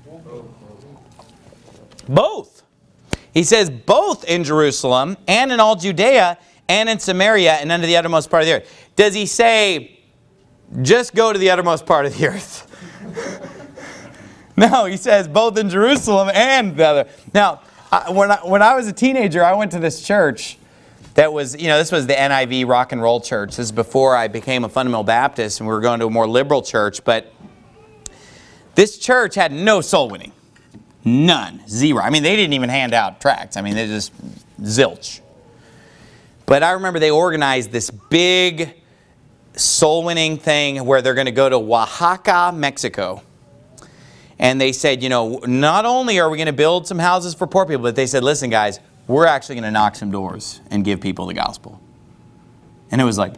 Both. He says both in Jerusalem and in all Judea and in Samaria and unto the uttermost part of the earth. Does he say, just go to the uttermost part of the earth? No, he says both in Jerusalem and the other. Now, when I was a teenager, I went to this church that was, this was the NIV rock and roll church. This is before I became a fundamental Baptist and we were going to a more liberal church. But this church had no soul winning. None. Zero. I mean, they didn't even hand out tracts. I mean, they just zilch. But I remember they organized this big soul-winning thing where they're going to go to Oaxaca, Mexico. And they said, not only are we going to build some houses for poor people, but they said, listen, guys, we're actually going to knock some doors and give people the gospel. And it was like,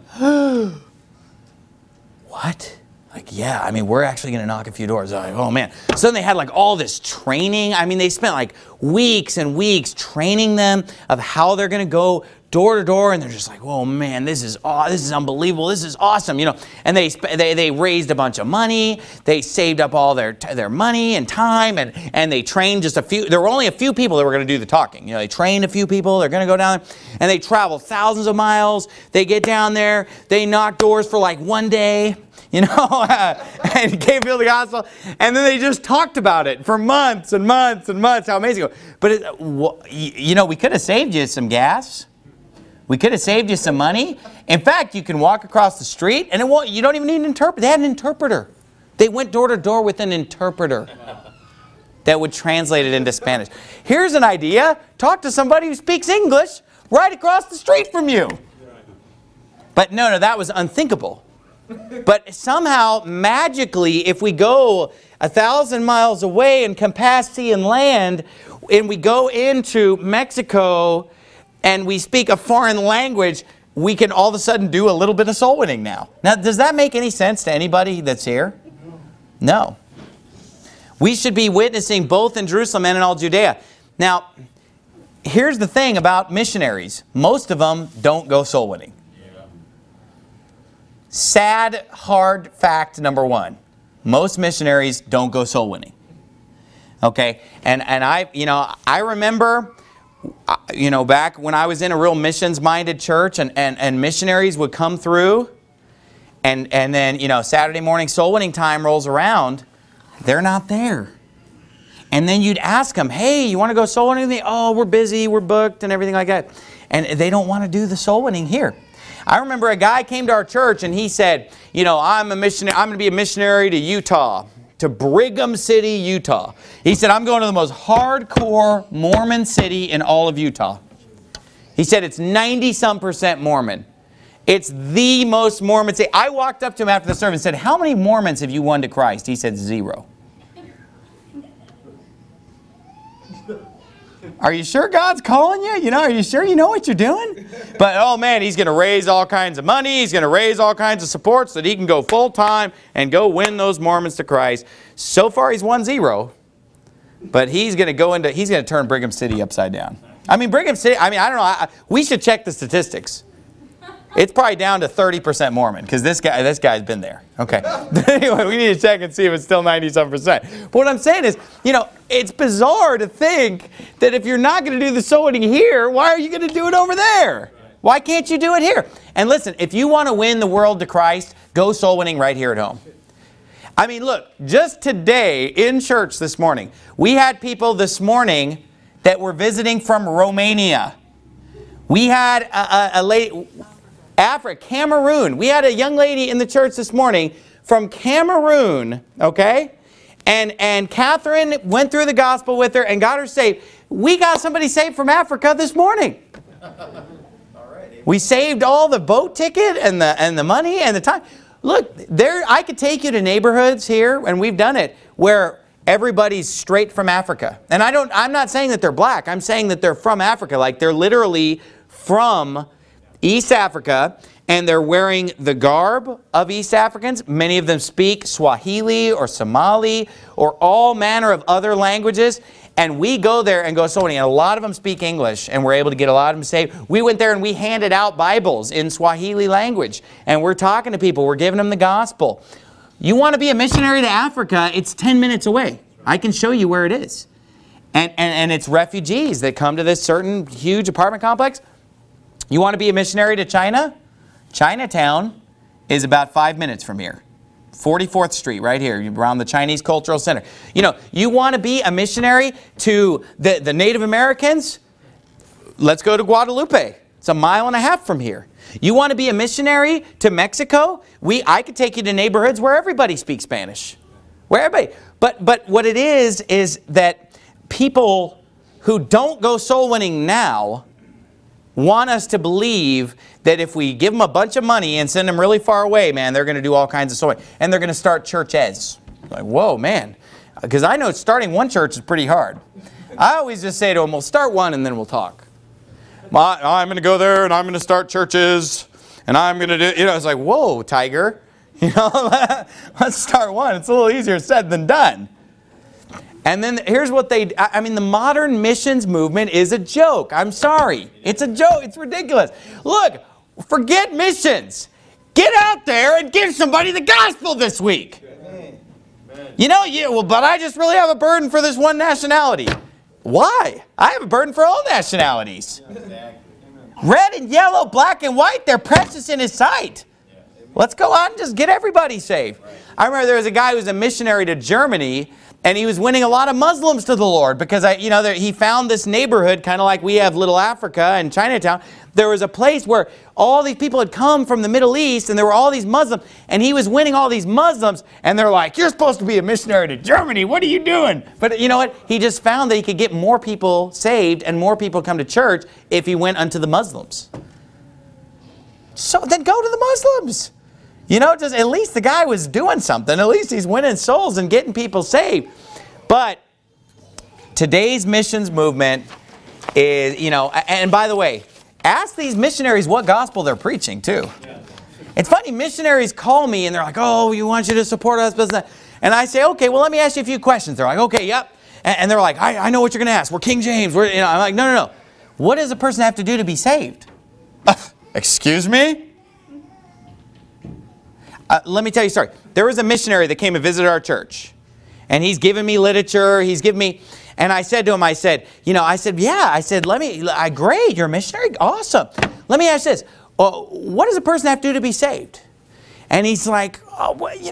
what? Like, yeah, I mean, we're actually going to knock a few doors. Like, oh, man. So then they had like all this training. I mean, they spent like weeks and weeks training them of how they're going to go door to door, and they're just like, oh man, this is unbelievable, this is awesome, And they raised a bunch of money, they saved up all their money and time, and they trained just a few. There were only a few people that were going to do the talking. They trained a few people. They're going to go down there, and they travel thousands of miles. They get down there, they knock doors for like one day. And gave people the gospel, and then they just talked about it for months and months and months. How amazing! But we could have saved you some gas. We could have saved you some money. In fact, you can walk across the street and you don't even need an interpreter. They had an interpreter. They went door to door with an interpreter that would translate it into Spanish. Here's an idea. Talk to somebody who speaks English right across the street from you. But no, that was unthinkable. But somehow, magically, if we go 1,000 miles away and compass sea and land, and we go into Mexico and we speak a foreign language, we can all of a sudden do a little bit of soul winning now. Now, does that make any sense to anybody that's here? No. We should be witnessing both in Jerusalem and in all Judea. Now, here's the thing about missionaries. Most of them don't go soul winning. Sad, hard fact number one. Most missionaries don't go soul winning. Okay? And I remember, back when I was in a real missions-minded church and missionaries would come through and then, Saturday morning soul winning time rolls around, they're not there. And then you'd ask them, hey, you want to go soul winning with me? Oh, we're busy, we're booked and everything like that. And they don't want to do the soul winning here. I remember a guy came to our church and he said, I'm a missionary. I'm going to be a missionary to Utah, to Brigham City, Utah. He said, I'm going to the most hardcore Mormon city in all of Utah. He said it's 90-some% Mormon. It's the most Mormon city. I walked up to him after the service and said, how many Mormons have you won to Christ? He said 0. Are you sure God's calling you? Are you sure you know what you're doing? But, oh man, he's going to raise all kinds of money. He's going to raise all kinds of support so that he can go full time and go win those Mormons to Christ. So far, he's won 0. But he's going to turn Brigham City upside down. Brigham City, I don't know. We should check the statistics. It's probably down to 30% Mormon because this guy's been there. Okay. Anyway, we need to check and see if it's still 90-some%. But what I'm saying is, it's bizarre to think that if you're not going to do the soul winning here, why are you going to do it over there? Why can't you do it here? And listen, if you want to win the world to Christ, go soul winning right here at home. Look, just today in church this morning, we had people this morning that were visiting from Romania. We had a lady... Africa, Cameroon. We had a young lady in the church this morning from Cameroon, okay? And Catherine went through the gospel with her and got her saved. We got somebody saved from Africa this morning. We saved all the boat ticket and the money and the time. Look, I could take you to neighborhoods here, and we've done it, where everybody's straight from Africa. And I'm not saying that they're black. I'm saying that they're from Africa. Like they're literally from East Africa, and they're wearing the garb of East Africans. Many of them speak Swahili or Somali or all manner of other languages. And we go there and go soul winning. And a lot of them speak English, and we're able to get a lot of them saved. We went there and we handed out Bibles in Swahili language. And we're talking to people. We're giving them the gospel. You want to be a missionary to Africa, it's 10 minutes away. I can show you where it is. And it's refugees that come to this certain huge apartment complex. You want to be a missionary to China? Chinatown is about 5 minutes from here. 44th Street, right here, around the Chinese Cultural Center. You want to be a missionary to the Native Americans? Let's go to Guadalupe. It's 1.5 miles from here. You want to be a missionary to Mexico? I could take you to neighborhoods where everybody speaks Spanish. Where everybody. But what it is that people who don't go soul winning now want us to believe that if we give them a bunch of money and send them really far away, man, they're going to do all kinds of soul winning. And they're going to start churches. Like, whoa, man. Because I know starting one church is pretty hard. I always just say to them, we'll start one and then we'll talk. I'm going to go there and I'm going to start churches and I'm going to do, it's like, whoa, tiger. Let's start one. It's a little easier said than done. And then here's what the modern missions movement is a joke. I'm sorry. It's a joke. It's ridiculous. Look, forget missions. Get out there and give somebody the gospel this week. But I just really have a burden for this one nationality. Why? I have a burden for all nationalities. Red and yellow, black and white, they're precious in His sight. Let's go out and just get everybody saved. I remember there was a guy who was a missionary to Germany, and he was winning a lot of Muslims to the Lord because he found this neighborhood, kind of like we have Little Africa and Chinatown. There was a place where all these people had come from the Middle East, and there were all these Muslims, and he was winning all these Muslims, and they're like, you're supposed to be a missionary to Germany. What are you doing? But you know what? He just found that he could get more people saved and more people come to church if he went unto the Muslims. So then go to the Muslims. Just at least the guy was doing something. At least he's winning souls and getting people saved. But today's missions movement is, and by the way, Ask these missionaries what gospel they're preaching too. It's funny, missionaries call me and they're like, oh, we want you to support us. And I say, okay, well, let me ask you a few questions. They're like, okay, yep. And they're like, I know what you're going to ask. We're King James. I'm like, no. What does a person have to do to be saved? Excuse me? Let me tell you a story. There was a missionary that came and visited our church. And he's given me literature. He's given me... And I said to him, I said, great, you're a missionary? Awesome. Let me ask this. What does a person have to do to be saved? And he's like, believe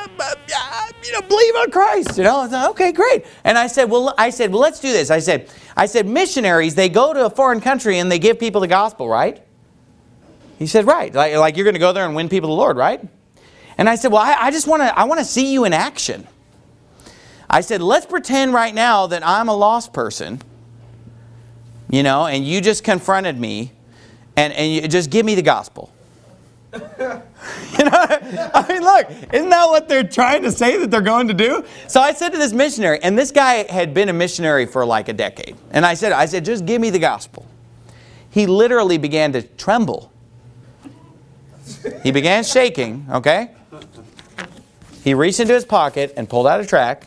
on Christ. I said, okay, great. And I said, well, let's do this. I said, missionaries, they go to a foreign country and they give people the gospel, right? He said, right. Like you're going to go there and win people to the Lord, right? And I said, well, I want to see you in action. I said, let's pretend right now that I'm a lost person, and you just confronted me, and you just give me the gospel. I mean, look, isn't that what they're trying to say that they're going to do? So I said to this missionary, and this guy had been a missionary for like a decade. And I said, just give me the gospel. He literally began to tremble. He began shaking, okay? He reached into his pocket and pulled out a tract.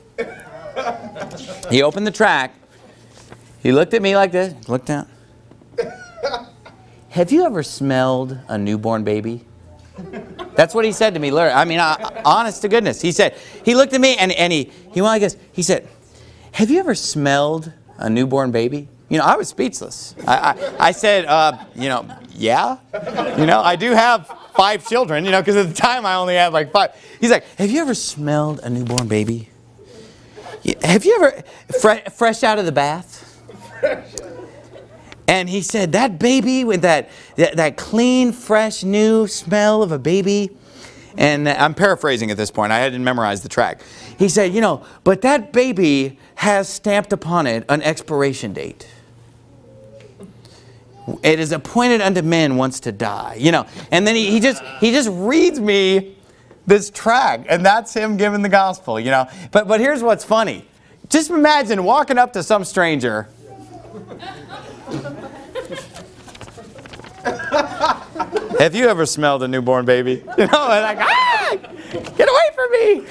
He opened the tract. He looked at me like this, looked down. Have you ever smelled a newborn baby? That's what he said to me. I mean, honest to goodness. He looked at me and he went like this. He said, have you ever smelled a newborn baby? I was speechless. I said, yeah. I do have 5 children, because at the time I only had like 5. He's like, have you ever smelled a newborn baby? Have you ever, fresh out of the bath? And he said, that baby with that clean, fresh, new smell of a baby. And I'm paraphrasing at this point. I hadn't memorized the tract. He said, but that baby has stamped upon it an expiration date. It is appointed unto men once to die. And then he just reads me this tract, and that's him giving the gospel, But here's what's funny. Just imagine walking up to some stranger. Have you ever smelled a newborn baby? And like, get away from me.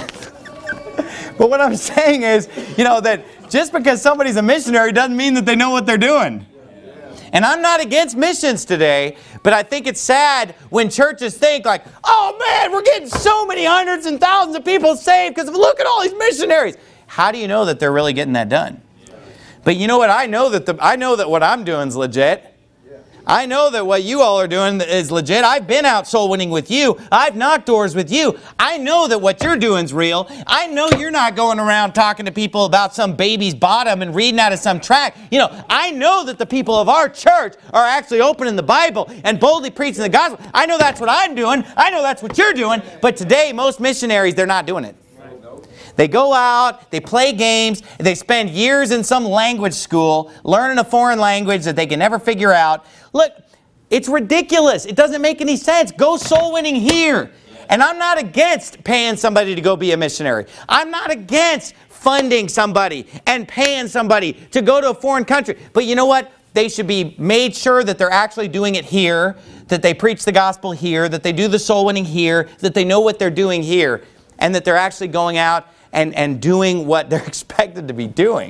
But what I'm saying is, that just because somebody's a missionary doesn't mean that they know what they're doing. And I'm not against missions today, but I think it's sad when churches think like, oh man, we're getting so many hundreds and thousands of people saved because look at all these missionaries. How do you know that they're really getting that done? But you know what? I know that what I'm doing is legit. I know that what you all are doing is legit. I've been out soul winning with you. I've knocked doors with you. I know that what you're doing is real. I know you're not going around talking to people about some baby's bottom and reading out of some tract. I know that the people of our church are actually opening the Bible and boldly preaching the gospel. I know that's what I'm doing. I know that's what you're doing. But today, most missionaries, they're not doing it. They go out, they play games, they spend years in some language school learning a foreign language that they can never figure out. Look, it's ridiculous. It doesn't make any sense. Go soul winning here. And I'm not against paying somebody to go be a missionary. I'm not against funding somebody and paying somebody to go to a foreign country. But you know what? They should be made sure that they're actually doing it here, that they preach the gospel here, that they do the soul winning here, that they know what they're doing here, and that they're actually going out and doing what they're expected to be doing.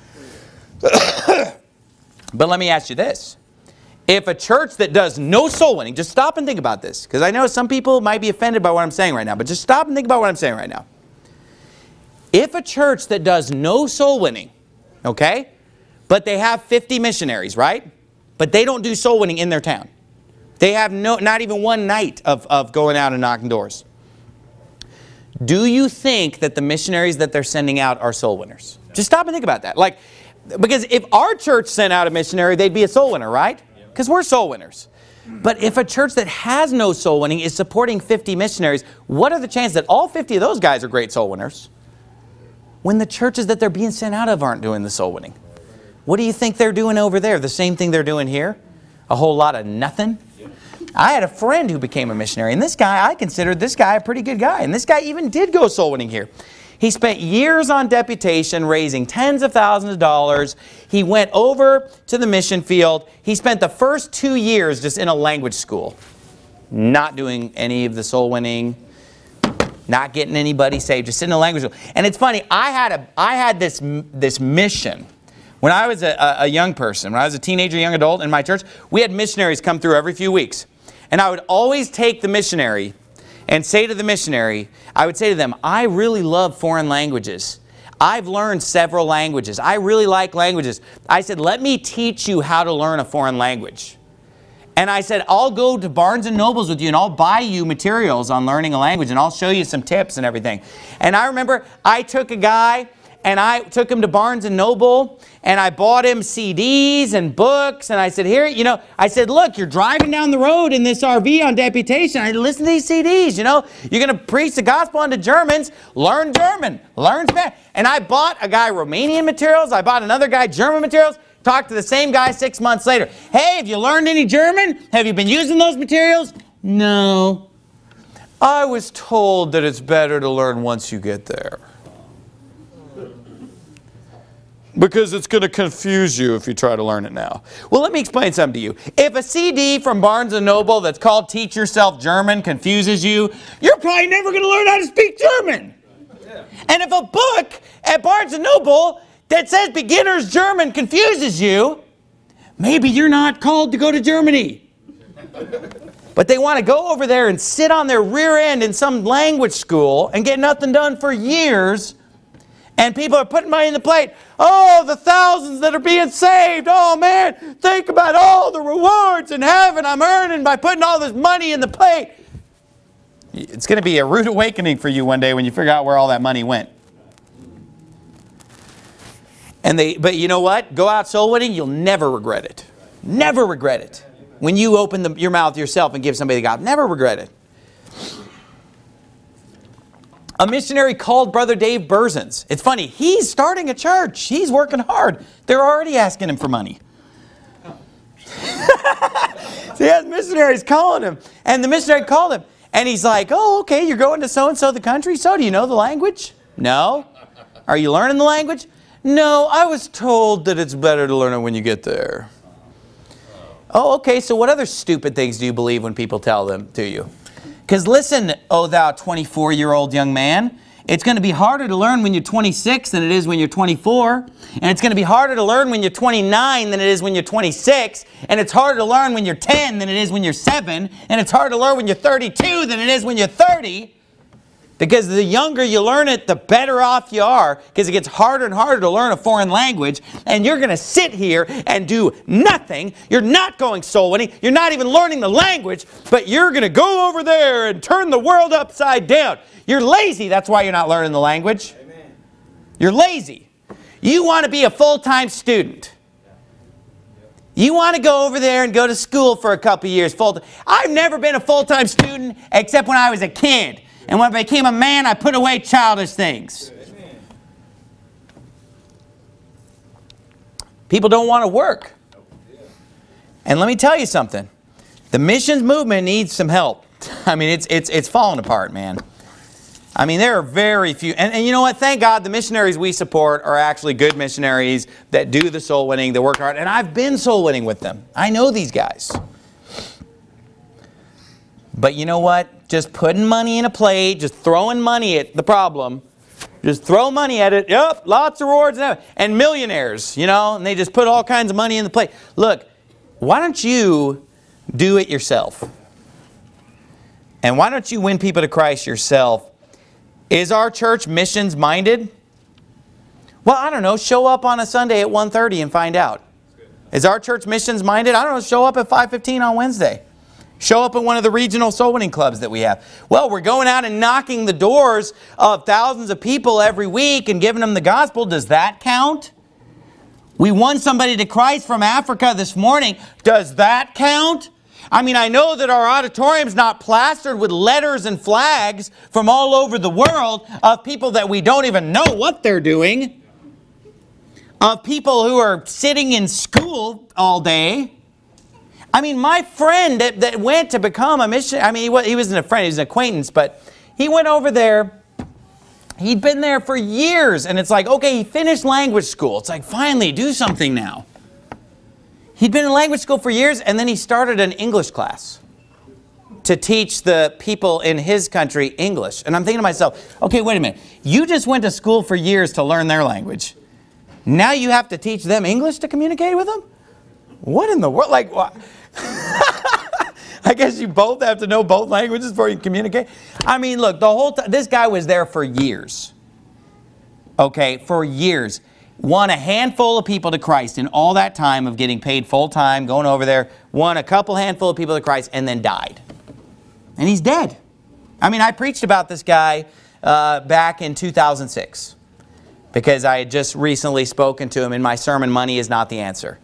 But let me ask you this. If a church that does no soul winning, just stop and think about this, because I know some people might be offended by what I'm saying right now, but just stop and think about what I'm saying right now. If a church that does no soul winning, okay, but they have 50 missionaries, right? But they don't do soul winning in their town. They have not even one night of going out and knocking doors. Do you think that the missionaries that they're sending out are soul winners? Just stop and think about that. Because if our church sent out a missionary, they'd be a soul winner, right? Because we're soul winners. But if a church that has no soul winning is supporting 50 missionaries, what are the chances that all 50 of those guys are great soul winners when the churches that they're being sent out of aren't doing the soul winning? What do you think they're doing over there? The same thing they're doing here? A whole lot of nothing? I had a friend who became a missionary, and I considered this guy a pretty good guy. And this guy even did go soul winning here. He spent years on deputation, raising tens of thousands of dollars. He went over to the mission field. He spent the first 2 years just in a language school, not doing any of the soul winning, not getting anybody saved, just sitting in a language school. And it's funny, I had this mission. When I was a young person, when I was a teenager, young adult in my church, we had missionaries come through every few weeks. And I would always take the missionary and say to the missionary, I would say to them, I really love foreign languages. I've learned several languages. I really like languages. I said, let me teach you how to learn a foreign language. And I said, I'll go to Barnes & Nobles with you and I'll buy you materials on learning a language and I'll show you some tips and everything. And I remember I took a guy and I took him to Barnes & Noble and I bought him CDs and books. And I said, here, I said, look, you're driving down the road in this RV on deputation. I listen to these CDs, You're going to preach the gospel unto Germans. Learn German. Learn Spanish. And I bought a guy Romanian materials. I bought another guy German materials. Talked to the same guy 6 months later. Hey, have you learned any German? Have you been using those materials? No. I was told that it's better to learn once you get there. Because it's going to confuse you if you try to learn it now. Well, let me explain something to you. If a CD from Barnes & Noble that's called Teach Yourself German confuses you, you're probably never going to learn how to speak German. Yeah. And if a book at Barnes & Noble that says Beginner's German confuses you, maybe you're not called to go to Germany. But they want to go over there and sit on their rear end in some language school and get nothing done for years. And people are putting money in the plate. Oh, the thousands that are being saved. Oh, man, think about all the rewards in heaven I'm earning by putting all this money in the plate. It's going to be a rude awakening for you one day when you figure out where all that money went. But you know what? Go out soul winning, you'll never regret it. Never regret it. When you open your mouth yourself and give somebody the gospel, never regret it. A missionary called Brother Dave Berzins. It's funny, he's starting a church. He's working hard. They're already asking him for money. So he has missionaries calling him. And the missionary called him. And he's like, oh, okay, you're going to so-and-so the country? So do you know the language? No. Are you learning the language? No, I was told that it's better to learn it when you get there. Oh, okay, so what other stupid things do you believe when people tell them to you? Because listen, oh thou 24-year-old young man, it's going to be harder to learn when you're 26 than it is when you're 24. And it's going to be harder to learn when you're 29 than it is when you're 26. And it's harder to learn when you're 10 than it is when you're 7. And it's harder to learn when you're 32 than it is when you're 30. Because the younger you learn it, the better off you are. Because it gets harder and harder to learn a foreign language. And you're going to sit here and do nothing. You're not going soul winning. You're not even learning the language. But you're going to go over there and turn the world upside down. You're lazy. That's why you're not learning the language. Amen. You're lazy. You want to be a full-time student. You want to go over there and go to school for a couple years. I've never been a full-time student except when I was a kid. And when I became a man, I put away childish things. People don't want to work. And let me tell you something. The missions movement needs some help. I mean, it's falling apart, man. I mean, there are very few. And you know what? Thank God the missionaries we support are actually good missionaries that do the soul winning, that work hard. And I've been soul winning with them. I know these guys. But you know what? Just putting money in a plate, just throwing money at the problem. Just throw money at it. Yep, lots of rewards and millionaires, and they just put all kinds of money in the plate. Look, why don't you do it yourself? And why don't you win people to Christ yourself? Is our church missions minded? Well, I don't know. Show up on a Sunday at 1:30 and find out. Is our church missions minded? I don't know. Show up at 5:15 on Wednesday. Show up at one of the regional soul winning clubs that we have. Well, we're going out and knocking the doors of thousands of people every week and giving them the gospel. Does that count? We won somebody to Christ from Africa this morning. Does that count? I mean, I know that our auditorium's not plastered with letters and flags from all over the world of people that we don't even know what they're doing. Of people who are sitting in school all day. I mean, my friend that went to become a missionary, I mean, he wasn't a friend, he was an acquaintance, but he went over there He'd been there for years, and it's like, okay, he finished language school. It's like, finally, do something now. He'd been in language school for years, and then he started an English class to teach the people in his country English. And I'm thinking to myself, okay, wait a minute. You just went to school for years to learn their language. Now you have to teach them English to communicate with them? What in the world? Like, what? I guess you both have to know both languages before you communicate. I mean, look, the whole time, this guy was there for years. Okay, for years. Won a handful of people to Christ in all that time of getting paid full time, going over there. Won a couple handful of people to Christ and then died. And he's dead. I mean, I preached about this guy back in 2006 because I had just recently spoken to him in my sermon, Money is Not the Answer.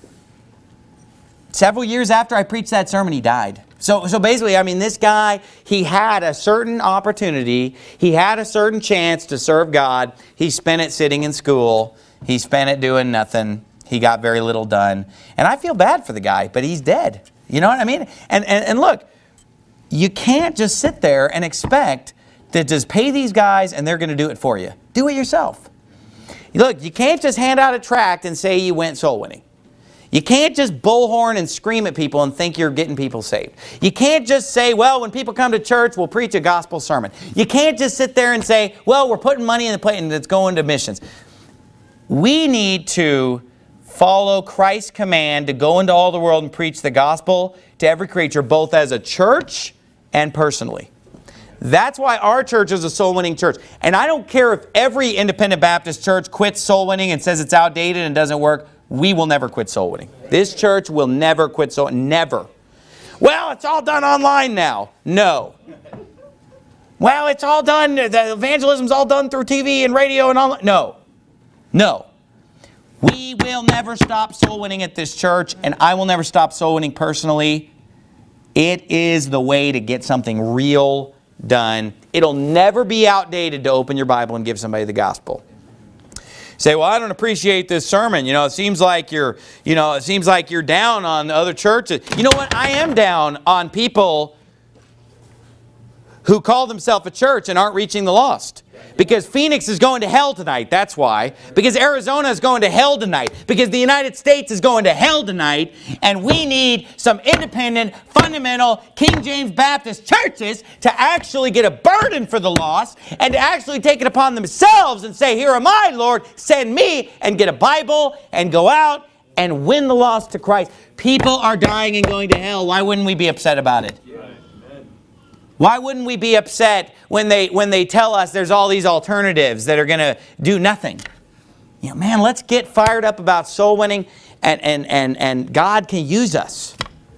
Several years after I preached that sermon, he died. So basically, I mean, this guy, he had a certain opportunity. He had a certain chance to serve God. He spent it sitting in school. He spent it doing nothing. He got very little done. And I feel bad for the guy, but he's dead. You know what I mean? And look, you can't just sit there and expect to just pay these guys and they're going to do it for you. Do it yourself. Look, you can't just hand out a tract and say you went soul winning. You can't just bullhorn and scream at people and think you're getting people saved. You can't just say, well, when people come to church, we'll preach a gospel sermon. You can't just sit there and say, well, we're putting money in the plate and it's going to missions. We need to follow Christ's command to go into all the world and preach the gospel to every creature, both as a church and personally. That's why our church is a soul-winning church. And I don't care if every independent Baptist church quits soul winning and says it's outdated and doesn't work. We will never quit soul winning. This church will never quit soul winning. Never. Well, it's all done online now. No. Well, it's all done. The evangelism's all done through TV and radio and online. No. No. We will never stop soul winning at this church, and I will never stop soul winning personally. It is the way to get something real done. It'll never be outdated to open your Bible and give somebody the gospel. Say, well, I don't appreciate this sermon. It seems like you're down on other churches. You know what? I am down on people who call themselves a church and aren't reaching the lost. Because Phoenix is going to hell tonight. That's why. Because Arizona is going to hell tonight. Because the United States is going to hell tonight. And we need some independent, fundamental, King James Baptist churches to actually get a burden for the lost and to actually take it upon themselves and say, here am I, Lord, send me, and get a Bible and go out and win the lost to Christ. People are dying and going to hell. Why wouldn't we be upset about it? Why wouldn't we be upset when they tell us there's all these alternatives that are going to do nothing? Man, let's get fired up about soul winning, and God can use us.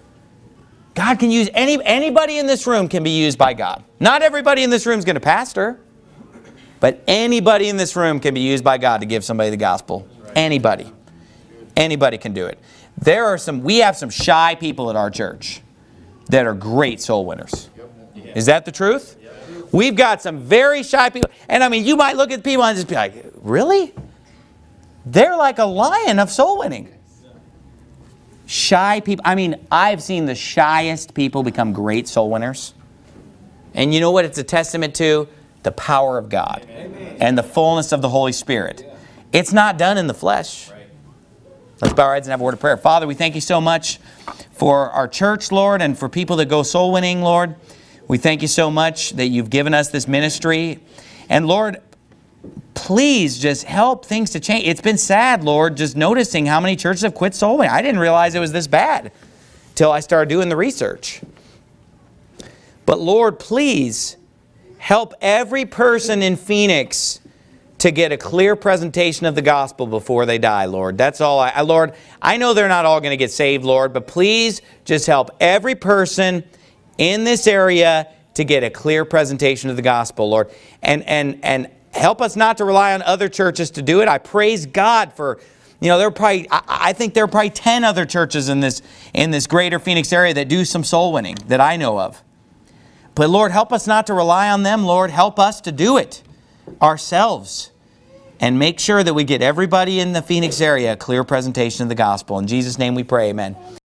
God can use anybody in this room can be used by God. Not everybody in this room is going to pastor, but anybody in this room can be used by God to give somebody the gospel. Anybody. Anybody can do it. We have some shy people at our church that are great soul winners. Is that the truth? We've got some very shy people. And I mean, you might look at people and just be like, really? They're like a lion of soul winning. Shy people. I mean, I've seen the shyest people become great soul winners. And you know what it's a testament to? The power of God. Amen. And the fullness of the Holy Spirit. Yeah. It's not done in the flesh. Right. Let's bow our heads and have a word of prayer. Father, we thank you so much for our church, Lord, and for people that go soul winning, Lord. We thank you so much that you've given us this ministry. And Lord, please just help things to change. It's been sad, Lord, just noticing how many churches have quit soul winning. I didn't realize it was this bad till I started doing the research. But Lord, please help every person in Phoenix to get a clear presentation of the gospel before they die, Lord. That's all. Lord, I know they're not all going to get saved, Lord, but please just help every person in this area to get a clear presentation of the gospel, Lord. And help us not to rely on other churches to do it. I praise God for, I think there are probably 10 other churches in this greater Phoenix area that do some soul winning that I know of. But Lord, help us not to rely on them, Lord. Help us to do it ourselves and make sure that we get everybody in the Phoenix area a clear presentation of the gospel. In Jesus' name we pray, amen.